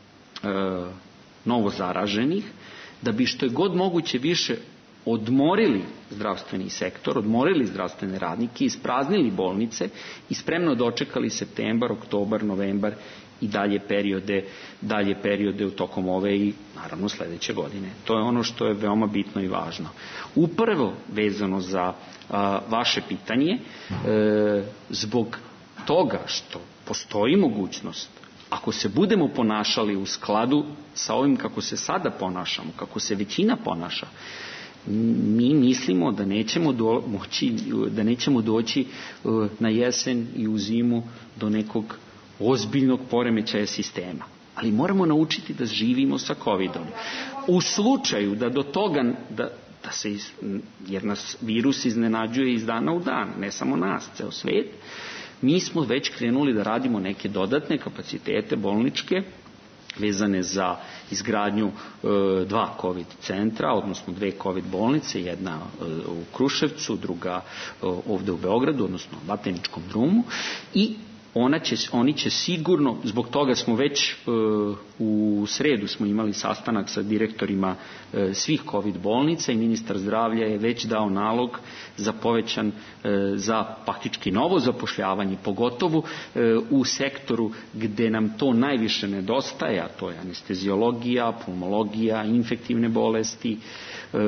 novo zaraženih, da bi što je god moguće više odmorili zdravstveni sektor, odmorili zdravstvene radnike, ispraznili bolnice i spremno dočekali septembar, oktobar, novembar i dalje periode, dalje periode u tokom ove i naravno sledeće godine. To je ono što je veoma bitno i važno. Upravo vezano za a, vaše pitanje, e, zbog toga što postoji mogućnost, ako se budemo ponašali u skladu sa ovim kako se sada ponašamo, kako se većina ponaša, mi mislimo da nećemo, do, moći, da nećemo doći uh, na jesen i u zimu do nekog ozbiljnog poremećaja sistema. Ali moramo naučiti da živimo sa covidom. U slučaju da do toga, da, da se, jer nas virus iznenađuje iz dana u dan, ne samo nas, ceo svet, mi smo već krenuli da radimo neke dodatne kapacitete bolničke vezane za izgradnju e, dva COVID centra, odnosno dve COVID bolnice, jedna e, u Kruševcu, druga e, ovde u Beogradu, odnosno u Batajničkom drumu, i ona će, oni će sigurno, zbog toga smo već e, u sredu smo imali sastanak sa direktorima e, svih COVID bolnica i ministar zdravlja je već dao nalog za povećan, e, za faktički novo zapošljavanje, pogotovo e, u sektoru gde nam to najviše nedostaje, a to je anesteziologija, pulmologija, infektivne bolesti, e,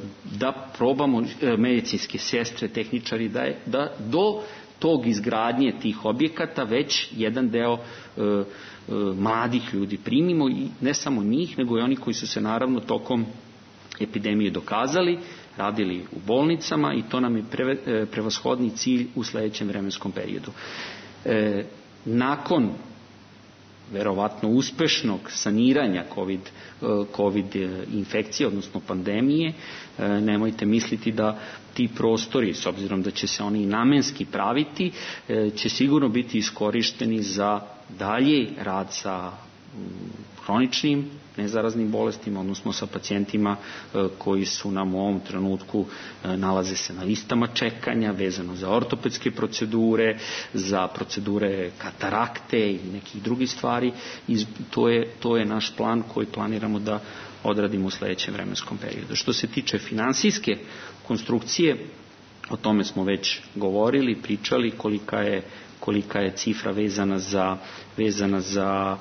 da probamo e, medicinske sestre, tehničari, da, je, da do tog izgradnje tih objekata već jedan deo e, e, mladih ljudi primimo, i ne samo njih, nego i oni koji su se naravno tokom epidemije dokazali, radili u bolnicama, i to nam je pre, e, prevashodni cilj u sledećem vremenskom periodu. E, nakon verovatno uspešnog saniranja COVID, COVID infekcije, odnosno pandemije, nemojte misliti da ti prostori, s obzirom da će se oni namenski praviti, će sigurno biti iskorišteni za dalje rad sa hroničnim nezaraznim bolestima, odnosno sa pacijentima koji su nam u ovom trenutku nalaze se na listama čekanja, vezano za ortopedske procedure, za procedure katarakte i nekih drugih stvari. I to je, to je naš plan koji planiramo da odradimo u sledećem vremenskom periodu. Što se tiče finansijske konstrukcije, o tome smo već govorili, pričali, kolika je, kolika je cifra vezana za, vezana za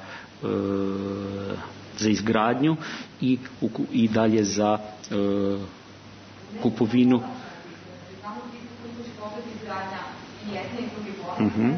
za izgradnju i, i dalje za e, kupovinu. Uh-huh.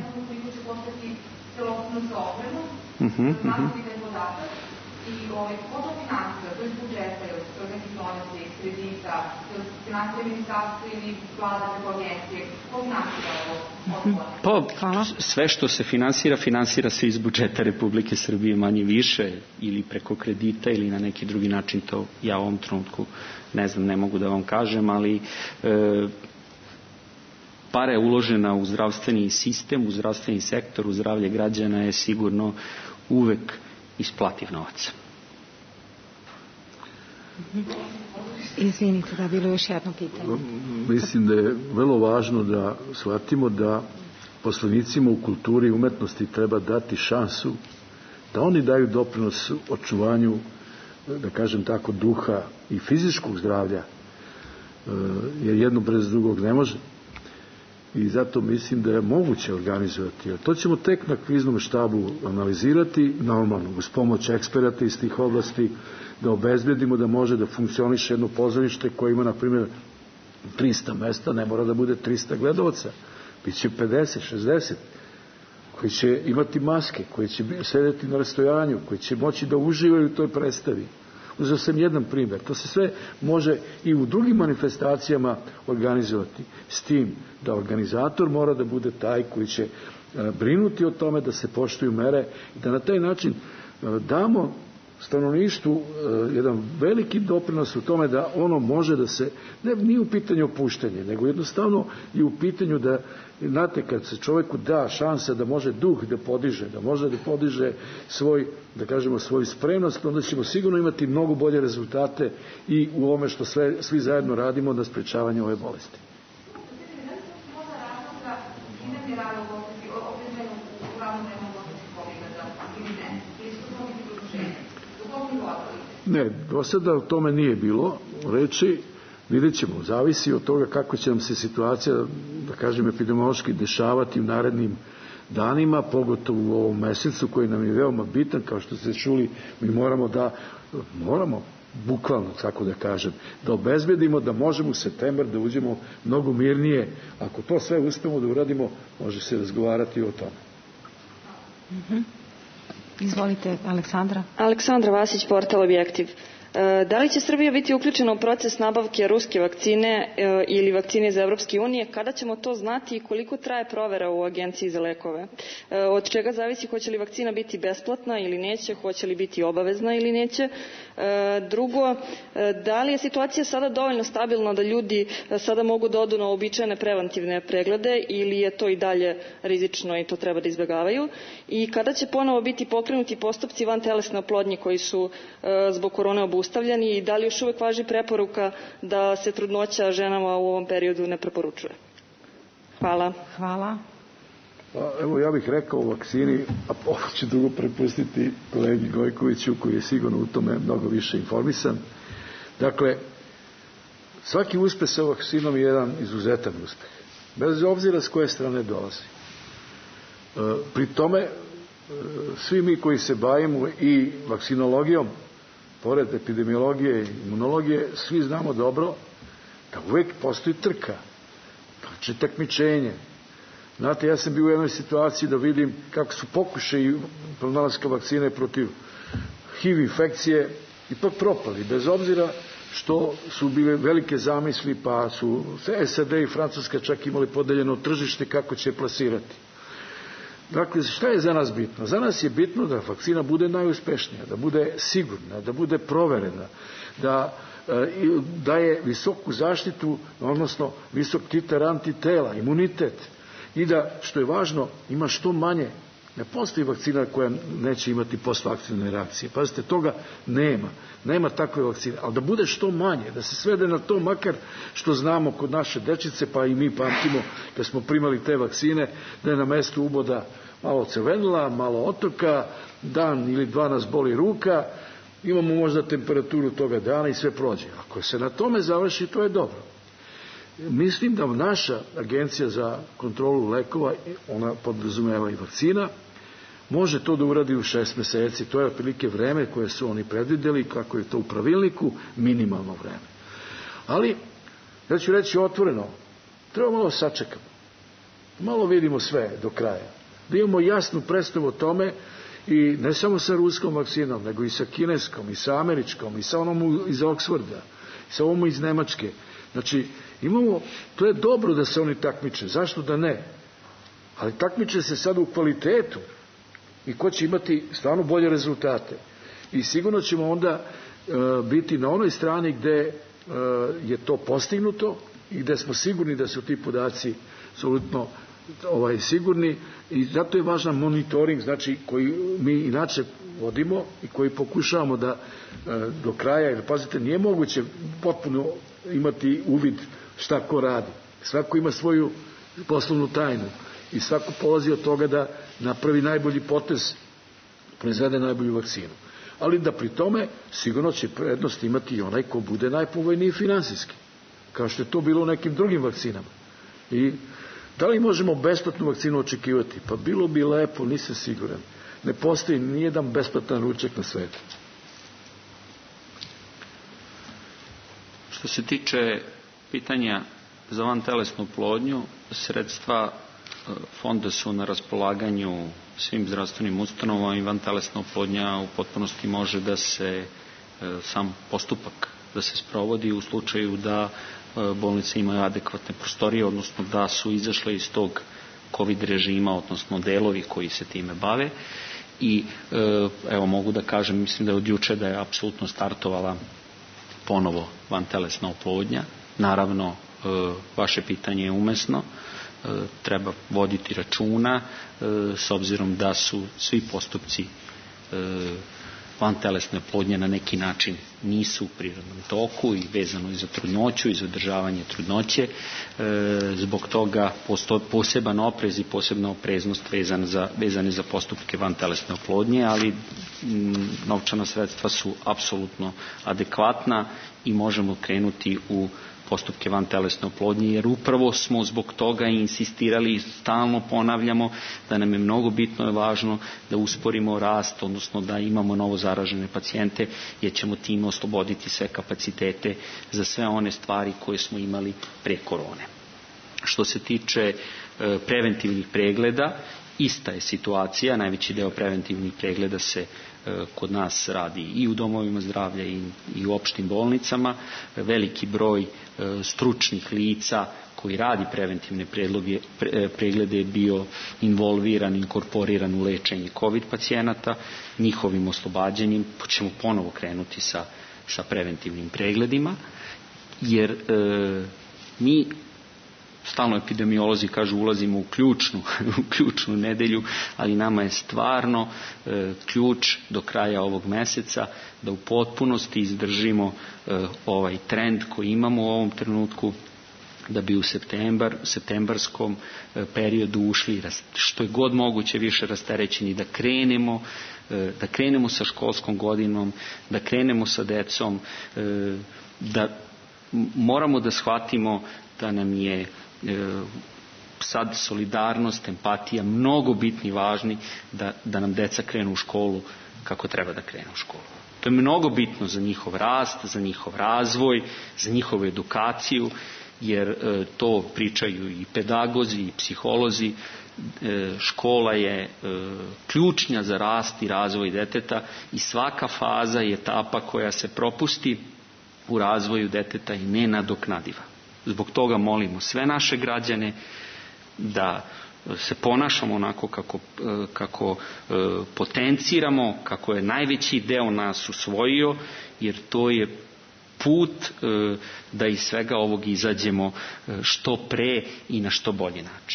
Uh-huh. Uh-huh. I ovaj kodno finansira, to je budžeta, to je neki donosi, kredita, to je finansira ministarstvo ili vlada preko agencije, ko finansira ovo? Pa, sve što se finansira, finansira se iz budžeta Republike Srbije manje više, ili preko kredita ili na neki drugi način, to ja u ovom trenutku ne znam, ne mogu da vam kažem, ali e, para je uložena u zdravstveni sistem, u zdravstveni sektor, u zdravlje građana je sigurno uvek isplativ novac. Izvinite, da bilo još jedno pitanje. Mislim da je vrlo važno da shvatimo da poslanicima u kulturi i umetnosti treba dati šansu da oni daju doprinos očuvanju, da kažem tako, duha i fizičkog zdravlja, jer jedno bez drugog ne može. I zato mislim da je moguće organizovati. To ćemo tek na kriznom štabu analizirati, normalno, uz pomoć eksperata iz tih oblasti, da obezbedimo da može da funkcioniše jedno pozorište koje ima, na primjer, trista mesta, ne mora da bude trista gledalaca, biće pedeset, šezdeset, koji će imati maske, koji će sedeti na rastojanju, koji će moći da uživaju u toj predstavi. Uzeo sam jedan primjer. To se sve može i u drugim manifestacijama organizovati. S tim da organizator mora da bude taj koji će brinuti o tome da se poštuju mere i da na taj način damo stanovništvu jedan veliki doprinos u tome da ono može da se, ne, nije u pitanju opuštanje, nego jednostavno je u pitanju da, znate, kad se čoveku da šansa da može duh da podiže, da može da podiže svoj, da kažemo, svoju spremnost, onda ćemo sigurno imati mnogo bolje rezultate i u ovome što sve, svi zajedno radimo na sprečavanju ove bolesti. Ne, do sada o tome nije bilo reči, vidjet ćemo, zavisi od toga kako će nam se situacija, da kažem, epidemiološki dešavati u narednim danima, pogotovo u ovom mesecu koji nam je veoma bitan, kao što ste čuli, mi moramo da, moramo bukvalno, tako da kažem, da obezbedimo da možemo u septembar da uđemo mnogo mirnije. Ako to sve uspemo da uradimo, može se razgovarati o tome. Mm-hmm. Izvolite, Aleksandra. Aleksandra Vasić, portal Objektiv. Da li će Srbija biti uključena u proces nabavke ruske vakcine ili vakcine iz Evropske unije? Kada ćemo to znati i koliko traje provera u Agenciji za lekove? Od čega zavisi hoće li vakcina biti besplatna ili neće, hoće li biti obavezna ili neće? Drugo, da li je situacija sada dovoljno stabilna da ljudi sada mogu da odu na uobičajene preventivne preglede ili je to i dalje rizično i to treba da izbjegavaju? I kada će ponovo biti pokrenuti postupci vantelesne oplodnje koji su zbog korone obustavljeni i da li još uvek važi preporuka da se trudnoća ženama u ovom periodu ne preporučuje? Hvala. Hvala. Pa, evo, ja bih rekao o vakcini, a ovo ću drugo prepustiti kolegi Gojkoviću, koji je sigurno u tome mnogo više informisan. Dakle, svaki uspeh sa vakcinom je jedan izuzetan uspeh, bez obzira s koje strane dolazi. Pri tome, svi mi koji se bavimo i vakcinologijom, pored epidemiologije i imunologije, svi znamo dobro da uvek postoji trka, znači takmičenje. Znate, ja sam bio u jednoj situaciji da vidim kako su pokušaji pronalaska vakcine protiv H I V infekcije ipak propali, bez obzira što su bile velike zamisli, pa su S A D i Francuska čak imali podeljeno tržište kako će plasirati. Dakle, šta je za nas bitno? Za nas je bitno da vakcina bude najuspešnija, da bude sigurna, da bude proverena, da daje visoku zaštitu, odnosno visok titar antitela, imunitet, i da, što je važno, ima što manje. Ne postoji vakcina koja neće imati postvakcinne reakcije. Pazite, toga nema. Nema takve vakcine. Ali da bude što manje, da se svede na to, makar što znamo kod naše dečice, pa i mi pamtimo kad smo primali te vakcine, da je na mestu uboda malo crvenila, malo otoka, dan ili dva nas boli ruka, imamo možda temperaturu toga dana i sve prođe. Ako se na tome završi, to je dobro. Mislim da naša Agencija za kontrolu lekova, ona podrazumeva i vakcina, može to da uradi u šest meseci. To je otprilike vreme koje su oni predvideli, kako je to u pravilniku, minimalno vreme. Ali, ja ću reći otvoreno, treba malo sačekamo. Malo vidimo sve do kraja. Da imamo jasnu predstavu o tome, i ne samo sa ruskom vakcinom, nego i sa kineskom, i sa američkom, i sa onom iz Oksforda, i sa ovom iz Nemačke. Znači, imamo, to je dobro da se oni takmiče, zašto da ne? Ali takmiče se sad u kvalitetu i ko će imati stvarno bolje rezultate. I sigurno ćemo onda e, biti na onoj strani gde e, je to postignuto i gde smo sigurni da su ti podaci apsolutno ovaj, sigurni, i zato je važan monitoring, znači koji mi inače vodimo i koji pokušavamo da e, do kraja, jer pazite, nije moguće potpuno imati uvid šta ko radi. Svako ima svoju poslovnu tajnu i svako polazi od toga da napravi najbolji potez, proizvede najbolju vakcinu. Ali da pri tome sigurno će prednost imati i onaj ko bude najpovoljniji finansijski, kao što je to bilo u nekim drugim vakcinama. I da li možemo besplatnu vakcinu očekivati? Pa bilo bi lepo, nisam siguran. Ne postoji nijedan besplatan ručak na svetu. Što se tiče pitanja za vantelesnu oplodnju, sredstva fonda su na raspolaganju svim zdravstvenim ustanovama i vantelesna oplodnja u potpunosti može da se sam postupak da se sprovodi u slučaju da bolnice imaju adekvatne prostorije, odnosno da su izašle iz tog COVID režima, odnosno delovi koji se time bave. I evo mogu da kažem, mislim da je od juče da je apsolutno startovala ponovo vantelesna oplodnja. Naravno, vaše pitanje je umesno, treba voditi računa s obzirom da su svi postupci vantelesne oplodnje na neki način nisu u prirodnom toku i vezano i za trudnoću i za održavanje trudnoće. Zbog toga postoji poseban oprez i posebna opreznost vezana za, vezane za postupke vantelesne oplodnje, ali m, novčana sredstva su apsolutno adekvatna i možemo krenuti u postupke vantelesne oplodnje, jer upravo smo zbog toga insistirali i stalno ponavljamo da nam je mnogo bitno i važno da usporimo rast, odnosno da imamo novo zaražene pacijente, jer ćemo time osloboditi sve kapacitete za sve one stvari koje smo imali pre korone. Što se tiče e, preventivnih pregleda, ista je situacija, najveći deo preventivnih pregleda se e, kod nas radi i u domovima zdravlja i, i u opštim bolnicama. Veliki broj e, stručnih lica koji radi preventivne predloge, pre, preglede je bio involviran, inkorporiran u lečenje COVID pacijenata. Njihovim oslobađanjem ćemo ponovo krenuti sa, sa preventivnim pregledima, jer e, mi stalno epidemiolozi kažu ulazimo u ključnu, u ključnu nedelju, ali nama je stvarno e, ključ do kraja ovog meseca da u potpunosti izdržimo e, ovaj trend koji imamo u ovom trenutku, da bi u septembar, septembarskom e, periodu ušli što je god moguće više rasterećeni, da krenemo e, da krenemo sa školskom godinom, da krenemo sa decom, e, da moramo da shvatimo da nam je sad solidarnost, empatija mnogo bitni i važni da, da nam deca krenu u školu kako treba da krenu u školu. To je mnogo bitno za njihov rast, za njihov razvoj, za njihovu edukaciju, jer e, to pričaju i pedagozi i psiholozi. E, škola je e, ključnja za rast i razvoj deteta i svaka faza i etapa koja se propusti u razvoju deteta je nenadoknadiva. Zbog toga molimo sve naše građane da se ponašamo onako kako, kako potenciramo, kako je najveći deo nas usvojio, jer to je put da iz svega ovog izađemo što pre i na što bolji način.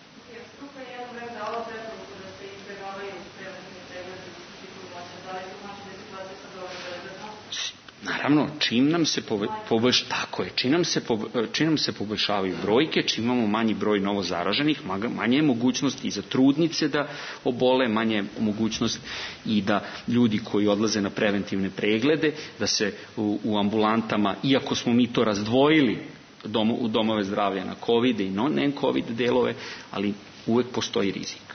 Naravno, čim nam se poboljš, tako je, čim nam se, čim nam se poboljšavaju brojke, čim imamo manji broj novo zaraženih, manje je mogućnost i za trudnice da obole, manje je mogućnost i da ljudi koji odlaze na preventivne preglede, da se u, u ambulantama, iako smo mi to razdvojili dom, u domove zdravlja na COVID i non-COVID delove, ali uvek postoji rizik.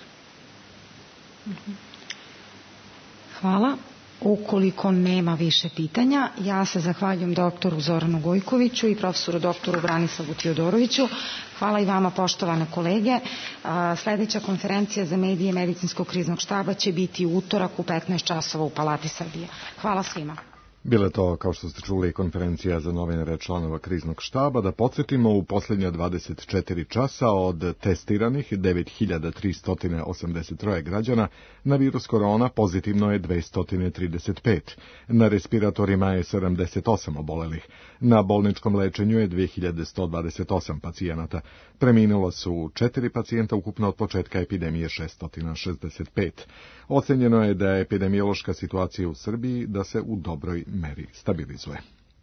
Hvala. Ukoliko nema više pitanja, ja se zahvaljujem doktoru Zoranu Gojkoviću i profesoru doktoru Branislavu Tiodoroviću. Hvala i vama, poštovane kolege. Sledeća konferencija za medije medicinskog kriznog štaba će biti u utorak u petnaest časova u Palati Srbije. Hvala svima. Bile to, kao što ste čuli, konferencija za novinare članova kriznog štaba. Da podsjetimo, u posljednja dvadeset četiri časa od testiranih devet hiljada tristo osamdeset tri građana na virus korona pozitivno je dvesta trideset pet. Na respiratorima je sedamdeset osam obolelih. Na bolničkom lečenju je dve hiljade sto dvadeset osam pacijenata. Preminulo su četiri pacijenta, ukupno od početka epidemije šesto šezdeset pet. Ocenjeno je da je epidemiološka situacija u Srbiji da se u dobroj meri stabilizuje.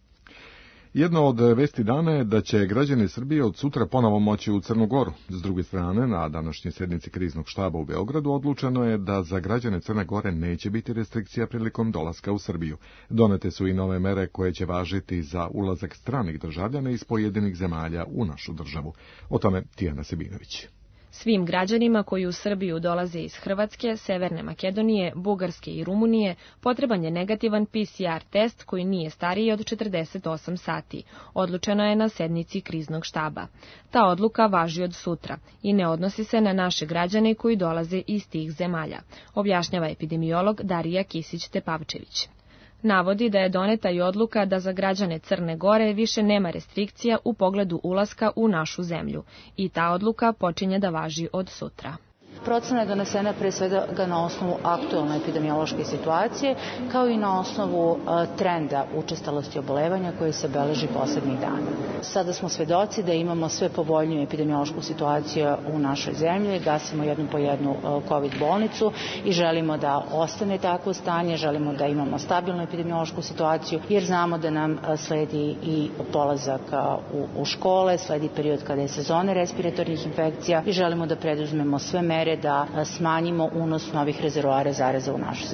Jedno od vesti dana je da će građani Srbije od sutra ponovo moći u Crnu Goru. S druge strane, na današnjoj sjednici kriznog štaba u Beogradu odlučeno je da za građane Crne Gore neće biti restrikcija prilikom dolaska u Srbiju. Donete su i nove mere koje će važiti za ulazak stranih državljana iz pojedinih zemalja u našu državu. O tome Tijana Sebinović. Svim građanima koji u Srbiju dolaze iz Hrvatske, Severne Makedonije, Bugarske i Rumunije potreban je negativan P C R test koji nije stariji od četrdeset osam sati. Odlučeno je na sednici kriznog štaba. Ta odluka važi od sutra i ne odnosi se na naše građane koji dolaze iz tih zemalja, objašnjava epidemiolog Darija Kisić-Tepavčević. Navodi da je doneta i odluka da za građane Crne Gore više nema restrikcija u pogledu ulaska u našu zemlju i ta odluka počinje da važi od sutra. Procena je donesena pre svega na osnovu aktualne epidemiološke situacije, kao i na osnovu trenda učestalosti obolevanja koje se beleži poslednjih dana. Sada smo svedoci da imamo sve povoljniju epidemiološku situaciju u našoj zemlji, gasimo jednu po jednu COVID bolnicu i želimo da ostane takvo stanje, želimo da imamo stabilnu epidemiološku situaciju, jer znamo da nam sledi i polazak u, u škole, sledi period kada je sezone respiratornih infekcija i želimo da preduzmemo sve mere da smanjimo unos novih rezervoara zaraza u našu zemlju.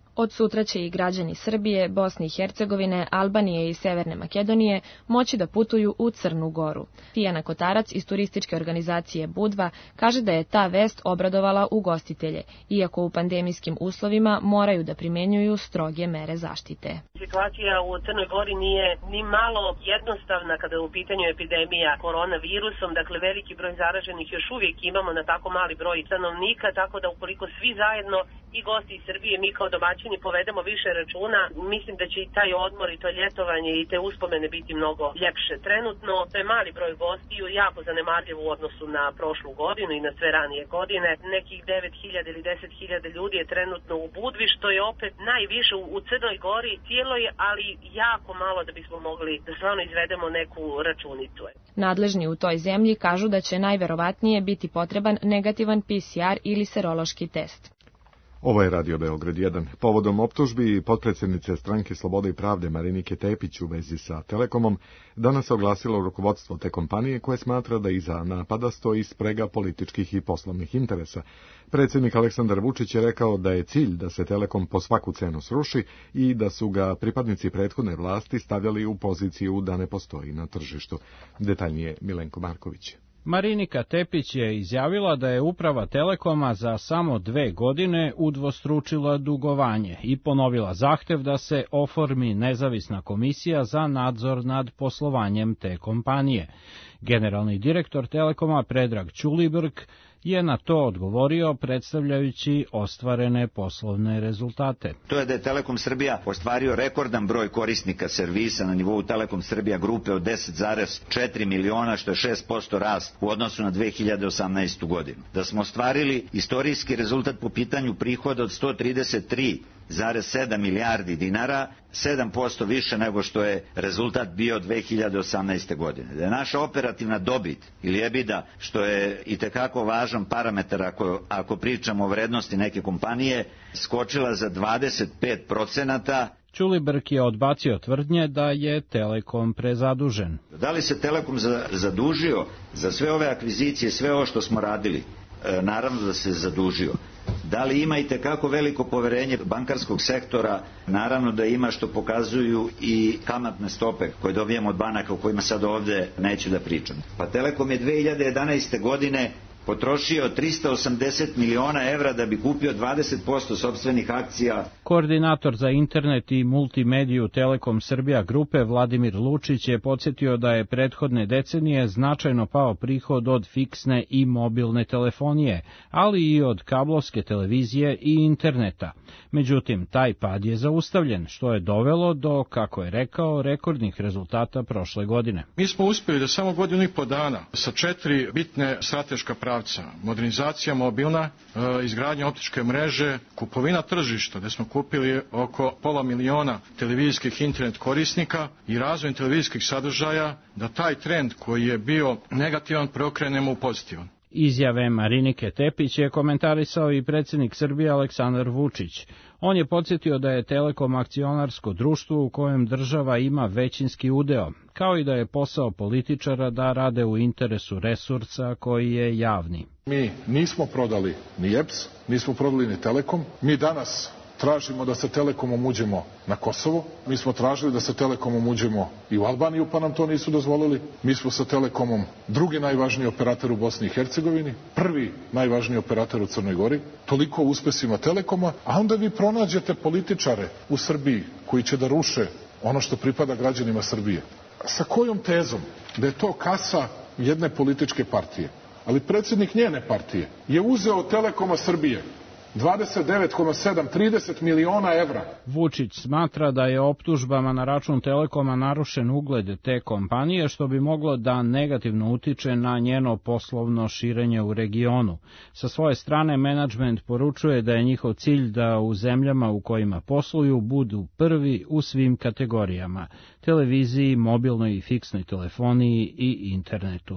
Od sutra će i građani Srbije, Bosne i Hercegovine, Albanije i Severne Makedonije moći da putuju u Crnu Goru. Tijana Kotarac iz turističke organizacije Budva kaže da je ta vest obradovala ugostitelje, iako u pandemijskim uslovima moraju da primenjuju stroge mere zaštite. Situacija u Crnoj Gori nije ni malo jednostavna kada je u pitanju epidemija koronavirusom, dakle veliki broj zaraženih još uvijek imamo na tako mali broj stanovnika, tako da ukoliko svi zajedno i gosti iz Srbije, mi kao domaćini povedemo više računa, mislim da će i taj odmor i to ljetovanje i te uspomene biti mnogo ljepše. Trenutno to je mali broj gostiju, jako zanemarljiv u odnosu na prošlu godinu i na sve ranije godine. Nekih devet hiljada ili deset hiljada ljudi je trenutno u Budvi, što je opet najviše u Crnoj Gori cijeloj, ali jako malo da bismo mogli da stvarno izvedemo neku računicu. Nadležni u toj zemlji kažu da će najverovatnije biti potreban negativan P C R ili serološki test. Ovo je Radio Beograd jedan. Povodom optužbi potpredsjednice Stranke Slobode i pravde Marinike Tepić u vezi sa Telekomom, danas oglasilo rukovodstvo te kompanije koje smatra da iza napada stoji sprega političkih i poslovnih interesa. Predsjednik Aleksandar Vučić je rekao da je cilj da se Telekom po svaku cenu sruši i da su ga pripadnici prethodne vlasti stavljali u poziciju da ne postoji na tržištu. Detaljnije Milenko Marković. Marinika Tepić je izjavila da je uprava Telekoma za samo dve godine udvostručila dugovanje i ponovila zahtev da se oformi nezavisna komisija za nadzor nad poslovanjem te kompanije. Generalni direktor Telekoma Predrag Ćulibrk je na to odgovorio predstavljajući ostvarene poslovne rezultate. To je da je Telekom Srbija ostvario rekordan broj korisnika servisa na nivou Telekom Srbija grupe od deset zarez četiri miliona, što je šest posto rast u odnosu na dve hiljade osamnaestu. godinu. Da smo ostvarili istorijski rezultat po pitanju prihoda od sto trideset tri zarez sedam milijardi dinara, sedam posto više nego što je rezultat bio dve hiljade osamnaeste. godine. Da je naša operativna dobit ili EBITDA, što je itekako važan parametar ako, ako pričamo o vrednosti neke kompanije, skočila za dvadeset pet procenata. Ćulibrk je odbacio tvrdnje da je Telekom prezadužen. Da li se Telekom zadužio za sve ove akvizicije, sve ovo što smo radili? E, naravno da se zadužio. Da li ima i tekako veliko poverenje bankarskog sektora? Naravno da ima, što pokazuju i kamatne stope koje dobijamo od banaka o kojima sad ovde neću da pričam. Pa Telekom je dve hiljade jedanaeste. godine potrošio trista osamdeset miliona evra da bi kupio dvadeset posto sopstvenih akcija. Koordinator za internet i multimediju Telekom Srbija grupe Vladimir Lučić je podsjetio da je prethodne decenije značajno pao prihod od fiksne i mobilne telefonije, ali i od kablovske televizije i interneta. Međutim, taj pad je zaustavljen, što je dovelo do, kako je rekao, rekordnih rezultata prošle godine. Mi smo uspjeli da samo godinu i po dana sa četiri bitne strateška pravca, modernizacija mobilna, izgradnja optičke mreže, kupovina tržišta, gde smo kupili oko pola miliona televizijskih internet korisnika i razvoj televizijskih sadržaja, da taj trend koji je bio negativan preokrenemo u pozitivan. Izjave Marinike Tepić je komentarisao i predsjednik Srbije Aleksandar Vučić. On je podsjetio da je Telekom akcionarsko društvo u kojem država ima većinski udeo, kao i da je posao političara da rade u interesu resursa koji je javni. Mi nismo prodali ni E P S, nismo prodali ni Telekom. Mi danas tražimo da sa Telekomom uđemo na Kosovo. Mi smo tražili da sa Telekomom uđemo i u Albaniju, pa nam to nisu dozvolili. Mi smo sa Telekomom drugi najvažniji operator u Bosni i Hercegovini, prvi najvažniji operator u Crnoj Gori. Toliko o uspesima Telekoma, a onda vi pronađete političare u Srbiji koji će da ruše ono što pripada građanima Srbije. Sa kojom tezom? Da je to kasa jedne političke partije. Ali predsjednik njene partije je uzeo od Telekoma Srbije dvadeset devet zarez sedam, trideset miliona evra. Vučić smatra da je optužbama na račun Telekoma narušen ugled te kompanije, što bi moglo da negativno utiče na njeno poslovno širenje u regionu. Sa svoje strane, menadžment poručuje da je njihov cilj da u zemljama u kojima posluju budu prvi u svim kategorijama: televiziji, mobilnoj i fiksnoj telefoniji i internetu.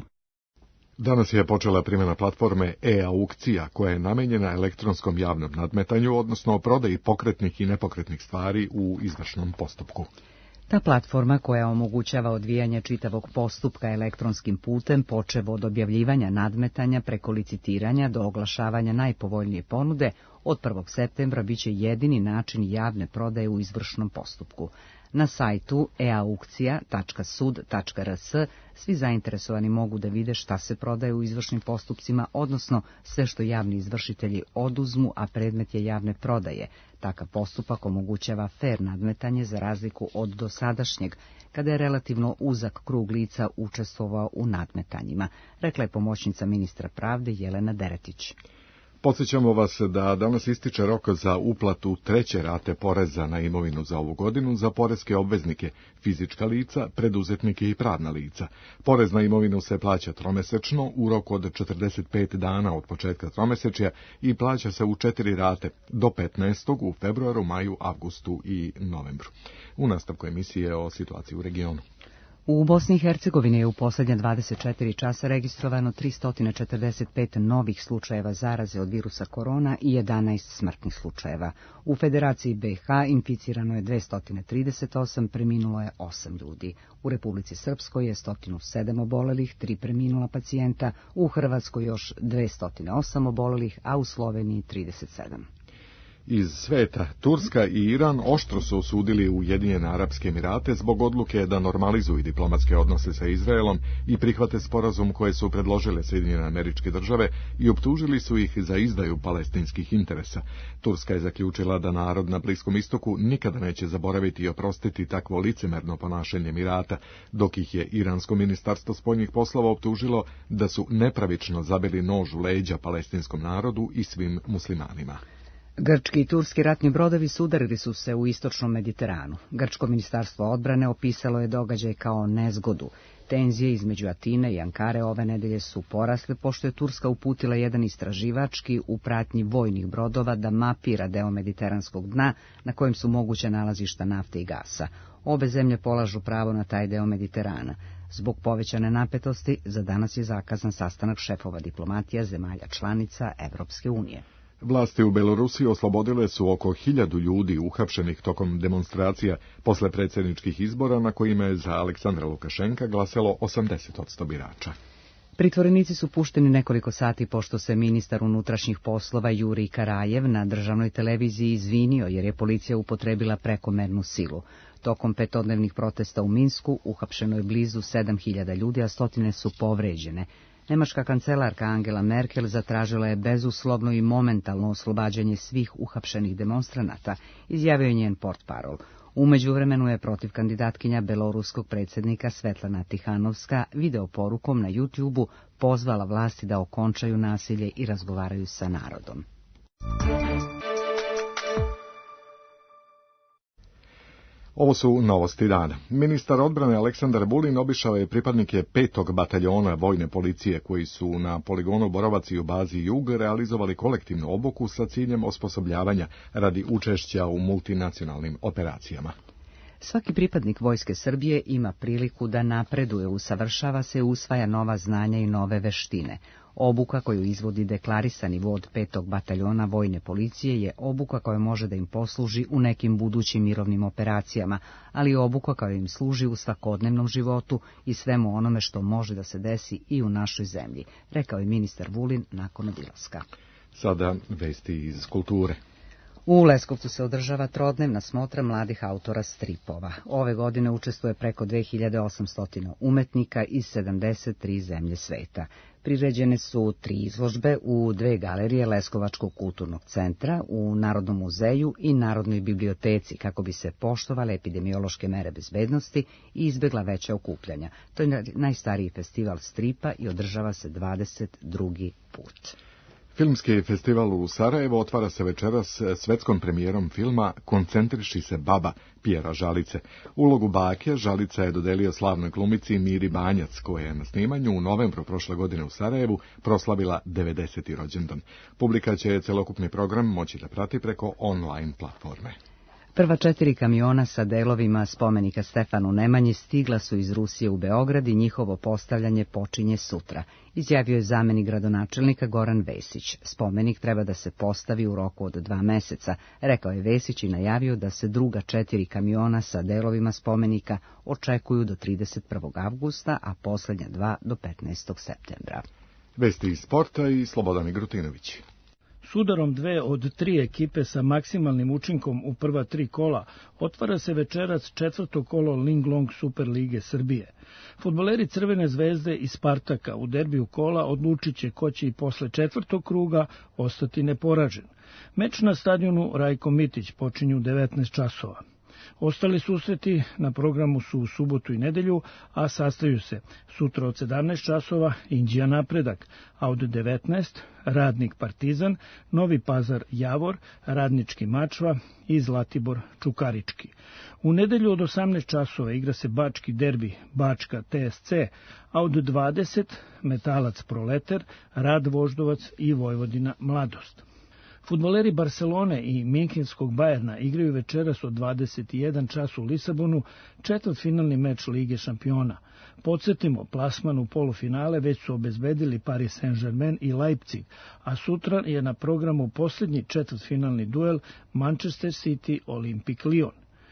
Danas je počela primjena platforme e-aukcija, koja je namenjena elektronskom javnom nadmetanju, odnosno prodaji pokretnih i nepokretnih stvari u izvršnom postupku. Ta platforma koja omogućava odvijanje čitavog postupka elektronskim putem, počev od objavljivanja nadmetanja preko licitiranja do oglašavanja najpovoljnije ponude, od prvog septembra biće jedini način javne prodaje u izvršnom postupku. Na sajtu e aukcija tačka sud tačka r s svi zainteresovani mogu da vide šta se prodaje u izvršnim postupcima, odnosno sve što javni izvršitelji oduzmu, a predmet je javne prodaje. Takav postupak omogućava fer nadmetanje za razliku od dosadašnjeg, kada je relativno uzak krug lica učestvovao u nadmetanjima, rekla je pomoćnica ministra pravde Jelena Deretić. Podsjećamo vas da danas ističe rok za uplatu treće rate poreza na imovinu za ovu godinu za poreske obveznike, fizička lica, preduzetnike i pravna lica. Porez na imovinu se plaća tromesečno u roku od četrdeset pet dana od početka tromesečja i plaća se u četiri rate do petnaestog u februaru, maju, avgustu i novembru. U nastavku emisije o situaciji u regionu. U Bosni i Hercegovini je u posljednja dvadeset četiri časa registrovano tristo četrdeset pet novih slučajeva zaraze od virusa korona i jedanaest smrtnih slučajeva. U Federaciji be ha inficirano je dvesta trideset osam, preminulo je osam ljudi. U Republici Srpskoj je sto sedam obolelih, tri preminula pacijenta, u Hrvatskoj još dvesta osam obolelih, a u Sloveniji trideset sedam. Iz sveta, Turska i Iran oštro su osudili Ujedinjene Arapske Emirate zbog odluke da normalizuju diplomatske odnose sa Izraelom i prihvate sporazum koje su predložile Sjedinjene Američke Države i optužili su ih za izdaju palestinskih interesa. Turska je zaključila da narod na Bliskom istoku nikada neće zaboraviti i oprostiti takvo licemerno ponašanje Emirata, dok ih je Iransko ministarstvo spoljnih poslova optužilo da su nepravično zabili nož u leđa palestinskom narodu i svim muslimanima. Grčki i turski ratni brodovi sudarili su se u istočnom Mediteranu. Grčko ministarstvo odbrane opisalo je događaj kao nezgodu. Tenzije između Atine i Ankare ove nedelje su porasle, pošto je Turska uputila jedan istraživački u pratnji vojnih brodova da mapira deo mediteranskog dna na kojem su moguća nalazišta nafte i gasa. Obe zemlje polažu pravo na taj deo Mediterana. Zbog povećane napetosti, za danas je zakazan sastanak šefova diplomatija zemalja članica Evropske unije. Vlasti u Belorusiji oslobodile su oko hiljadu ljudi uhapšenih tokom demonstracija posle predsjedničkih izbora na kojima je za Aleksandra Lukašenka glasalo osamdeset posto birača. Pritvorenici su pušteni nekoliko sati pošto se ministar unutrašnjih poslova Jurij Karajev na državnoj televiziji izvinio jer je policija upotrebila prekomernu silu. Tokom petodnevnih protesta u Minsku uhapšeno je blizu sedam hiljada ljudi, a stotine su povređene. Nemačka kancelarka Angela Merkel zatražila je bezuslovno i momentalno oslobađanje svih uhapšenih demonstranata, izjavio je njen portparol. U međuvremenu je protiv kandidatkinja beloruskog predsjednika Svetlana Tihanovska videoporukom na YouTubeu pozvala vlasti da okončaju nasilje i razgovaraju sa narodom. Ovo su novosti dana. Ministar odbrane Aleksandar Vulin obišao je pripadnike petog bataljona vojne policije koji su na poligonu Borovac i u bazi Jug realizovali kolektivnu obuku sa ciljem osposobljavanja radi učešća u multinacionalnim operacijama. Svaki pripadnik Vojske Srbije ima priliku da napreduje, usavršava se i usvaja nova znanja i nove veštine. Obuka koju izvodi deklarisani vod petog bataljona vojne policije je obuka koja može da im posluži u nekim budućim mirovnim operacijama, ali i obuka koja im služi u svakodnevnom životu i svemu onome što može da se desi i u našoj zemlji, rekao je ministar Vulin nakon obilaska. Sada vesti iz kulture. U Leskovcu se održava trodnevna smotra mladih autora stripova. Ove godine učestvuje preko dve hiljade osamsto umetnika iz sedamdeset tri zemlje sveta. Priređene su tri izložbe u dve galerije Leskovačkog kulturnog centra, u Narodnom muzeju i Narodnoj biblioteci, kako bi se poštovale epidemiološke mere bezbednosti i izbjegla veća okupljanja. To je najstariji festival stripa i održava se dvadeset drugi put. Filmski festival u Sarajevu otvara se večeras svetskom premijerom filma Koncentriši se baba Pjera Žalice. Ulogu bake Žalica je dodelio slavnoj glumici Miri Banjac, koja je na snimanju u novembru prošle godine u Sarajevu proslavila devedeseti rođendan. Publika će celokupni program moći da prati preko online platforme. Prva četiri kamiona sa delovima spomenika Stefanu Nemanji stigla su iz Rusije u Beograd i njihovo postavljanje počinje sutra, izjavio je zamenik gradonačelnika Goran Vesić. Spomenik treba da se postavi u roku od dva meseca, rekao je Vesić i najavio da se druga četiri kamiona sa delovima spomenika očekuju do trideset prvog avgusta, a posljednja dva do petnaestog septembra. Vesti iz sporta i Slobodan Igrutinović. S udarom dve od tri ekipe sa maksimalnim učinkom u prva tri kola otvara se večeras četvrto kolo Linglong Super Lige Srbije. Fudbaleri Crvene zvezde i Spartaka u derbiju kola odlučit će ko će i posle četvrtog kruga ostati neporažen. Meč na stadionu Rajko Mitić počinju u devetnaest časova. Ostali susreti na programu su u subotu i nedelju, a sastaju se sutra od sedamnaest časova Inđija Napredak, a od devetnaest Radnik Partizan, Novi Pazar Javor, Radnički Mačva i Zlatibor Čukarički. U nedelju od osamnaest časova igra se bački derbi Bačka T S C, a od dvadeset Metalac Proleter, Rad Voždovac i Vojvodina Mladost. Fudbaleri Barcelone i Minhenskog Bajerna igraju večeras od dvadeset jedan čas u Lisabonu četvrtfinalni meč Lige šampiona. Podsjetimo, plasman u polufinale već su obezbedili Paris Saint-Germain i Leipzig, a sutra je na programu posljednji četvrtfinalni duel Manchester City Olympic Lyon.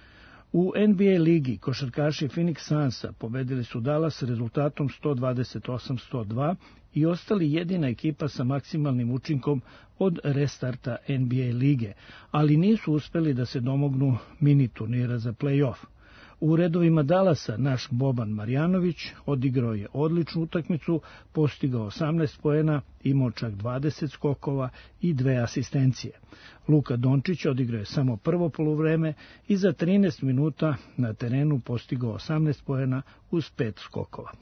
U N B A ligi košarkaši Phoenix Sunsa pobedili su Dallas rezultatom sto dvadeset osam sto dva i ostali jedina ekipa sa maksimalnim učinkom od restarta N B A lige, ali nisu uspeli da se domognu mini turnira za play-off. U redovima Dallasa naš Boban Marjanović odigrao je odličnu utakmicu, postigao osamnaest poena, imao čak dvadeset skokova i dve asistencije. Luka Dončić odigrao je samo prvo poluvreme i za trinaest minuta na terenu postigao osamnaest poena uz pet skokova.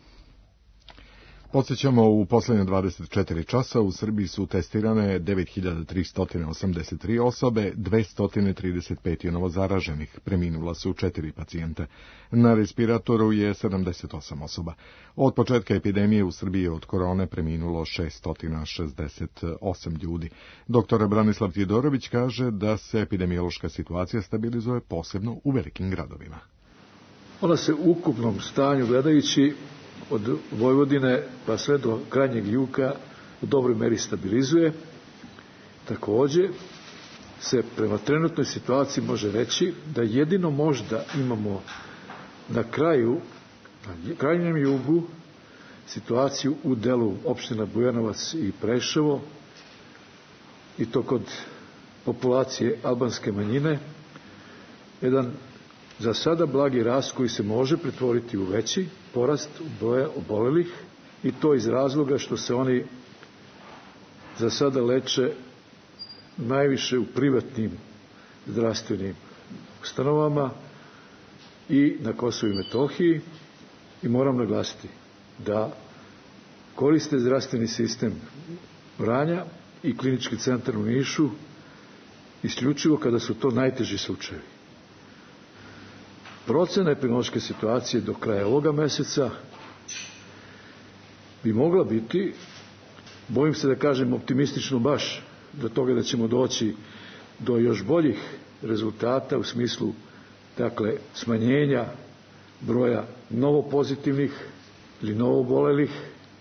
Podsjećamo, u posljednje dvadeset četiri časa u Srbiji su testirane devet hiljada tristo osamdeset tri osobe, dvesta trideset pet je novozaraženih, preminula su četiri pacijenta. Na respiratoru je sedamdeset osam osoba. Od početka epidemije u Srbiji od korone preminulo šessto šezdeset osam ljudi. Doktor Branislav Tjedorović kaže da se epidemiološka situacija stabilizuje posebno u velikim gradovima. Ona se u ukupnom stanju gledajući od Vojvodine pa sve do krajnjeg juga u dobroj meri stabilizuje. Takođe se prema trenutnoj situaciji može reći da jedino možda imamo na kraju, na krajnjem jugu, situaciju u delu opština Bujanovac i Preševo, i to kod populacije albanske manjine, jedan za sada blagi rast koji se može pretvoriti u veći porast broja obolelih, i to iz razloga što se oni za sada leče najviše u privatnim zdravstvenim ustanovama i na Kosovu i Metohiji, i moram naglasiti da koriste zdravstveni sistem Vranja i klinički centar u Nišu isključivo kada su to najteži slučajevi. Procena epidemiološke situacije do kraja ovoga meseca bi mogla biti, bojim se da kažem optimistično baš, do toga da ćemo doći do još boljih rezultata u smislu, dakle, smanjenja broja novopozitivnih ili novoobolelih,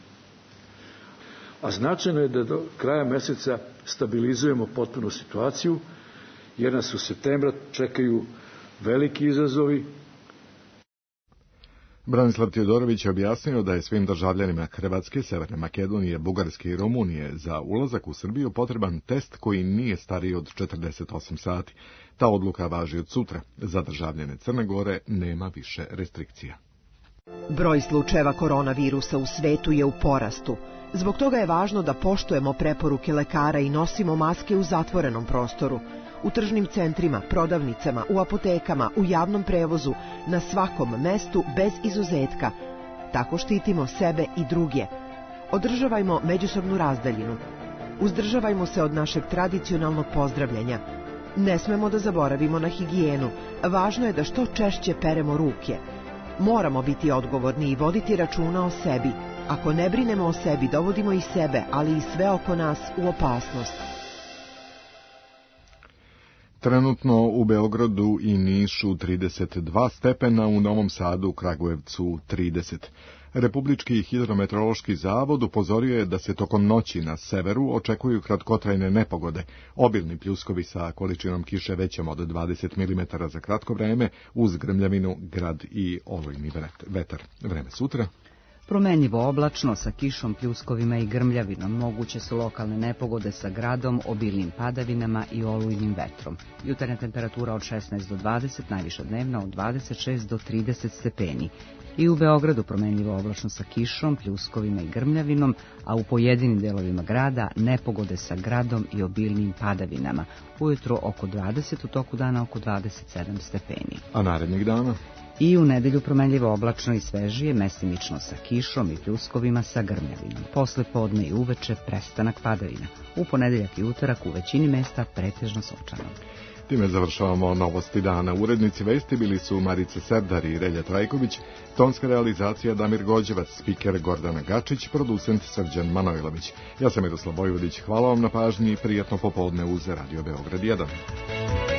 a značajno je da do kraja meseca stabilizujemo potpuno situaciju, jer nas u septembra čekaju veliki izazovi. Branislav Tjedorović je objasnio da je svim državljanima Hrvatske, Severne Makedonije, Bugarske i Rumunije za ulazak u Srbiju potreban test koji nije stariji od četrdeset osam sati. Ta odluka važi od sutra. Za državljane Crne Gore nema više restrikcija. Broj slučajeva koronavirusa u svetu je u porastu. Zbog toga je važno da poštujemo preporuke lekara i nosimo maske u zatvorenom prostoru. U tržnim centrima, prodavnicama, u apotekama, u javnom prevozu, na svakom mestu bez izuzetka. Tako štitimo sebe i druge. Održavajmo međusobnu razdaljinu. Uzdržavajmo se od našeg tradicionalnog pozdravljanja. Ne smemo da zaboravimo na higijenu. Važno je da što češće peremo ruke. Moramo biti odgovorni i voditi računa o sebi. Ako ne brinemo o sebi, dovodimo i sebe, ali i sve oko nas u opasnost. Trenutno u Beogradu i Nišu trideset dva stepena, u Novom Sadu, Kragujevcu trideset. Republički hidrometeorološki zavod upozorio je da se tokom noći na severu očekuju kratkotrajne nepogode, obilni pljuskovi sa količinom kiše većom od dvadeset milimetara za kratko vreme, uz grmljavinu, grad i olujni vetar. Vreme sutra. Promenljivo oblačno sa kišom, pljuskovima i grmljavinom, moguće su lokalne nepogode sa gradom, obilnim padavinama i olujnim vetrom. Jutarnja temperatura od šesnaest do dvadeset, najviša dnevna od dvadeset šest do trideset stepeni. I u Beogradu promenljivo oblačno sa kišom, pljuskovima i grmljavinom, a u pojedinim delovima grada nepogode sa gradom i obilnim padavinama. Ujutro oko dvadeset, u toku dana oko dvadeset sedam stepeni. A narednih dana? I u nedelju promenljivo oblačno i svežije, mestimično sa kišom i pljuskovima sa grmljavinom. Posle podne i uveče prestanak padavina. U ponedeljak i utorak u većini mesta pretežno sunčano. Time završavamo novosti dana. Urednici vesti bili su Marica Serdar i Relja Trajković, tonska realizacija Damir Gođevac, spiker Gordana Gačić, producent Srđan Manojlović. Ja sam Miroslav Vojvodić, hvala vam na pažnji i prijatno popodne uz Radio Beograd jedan.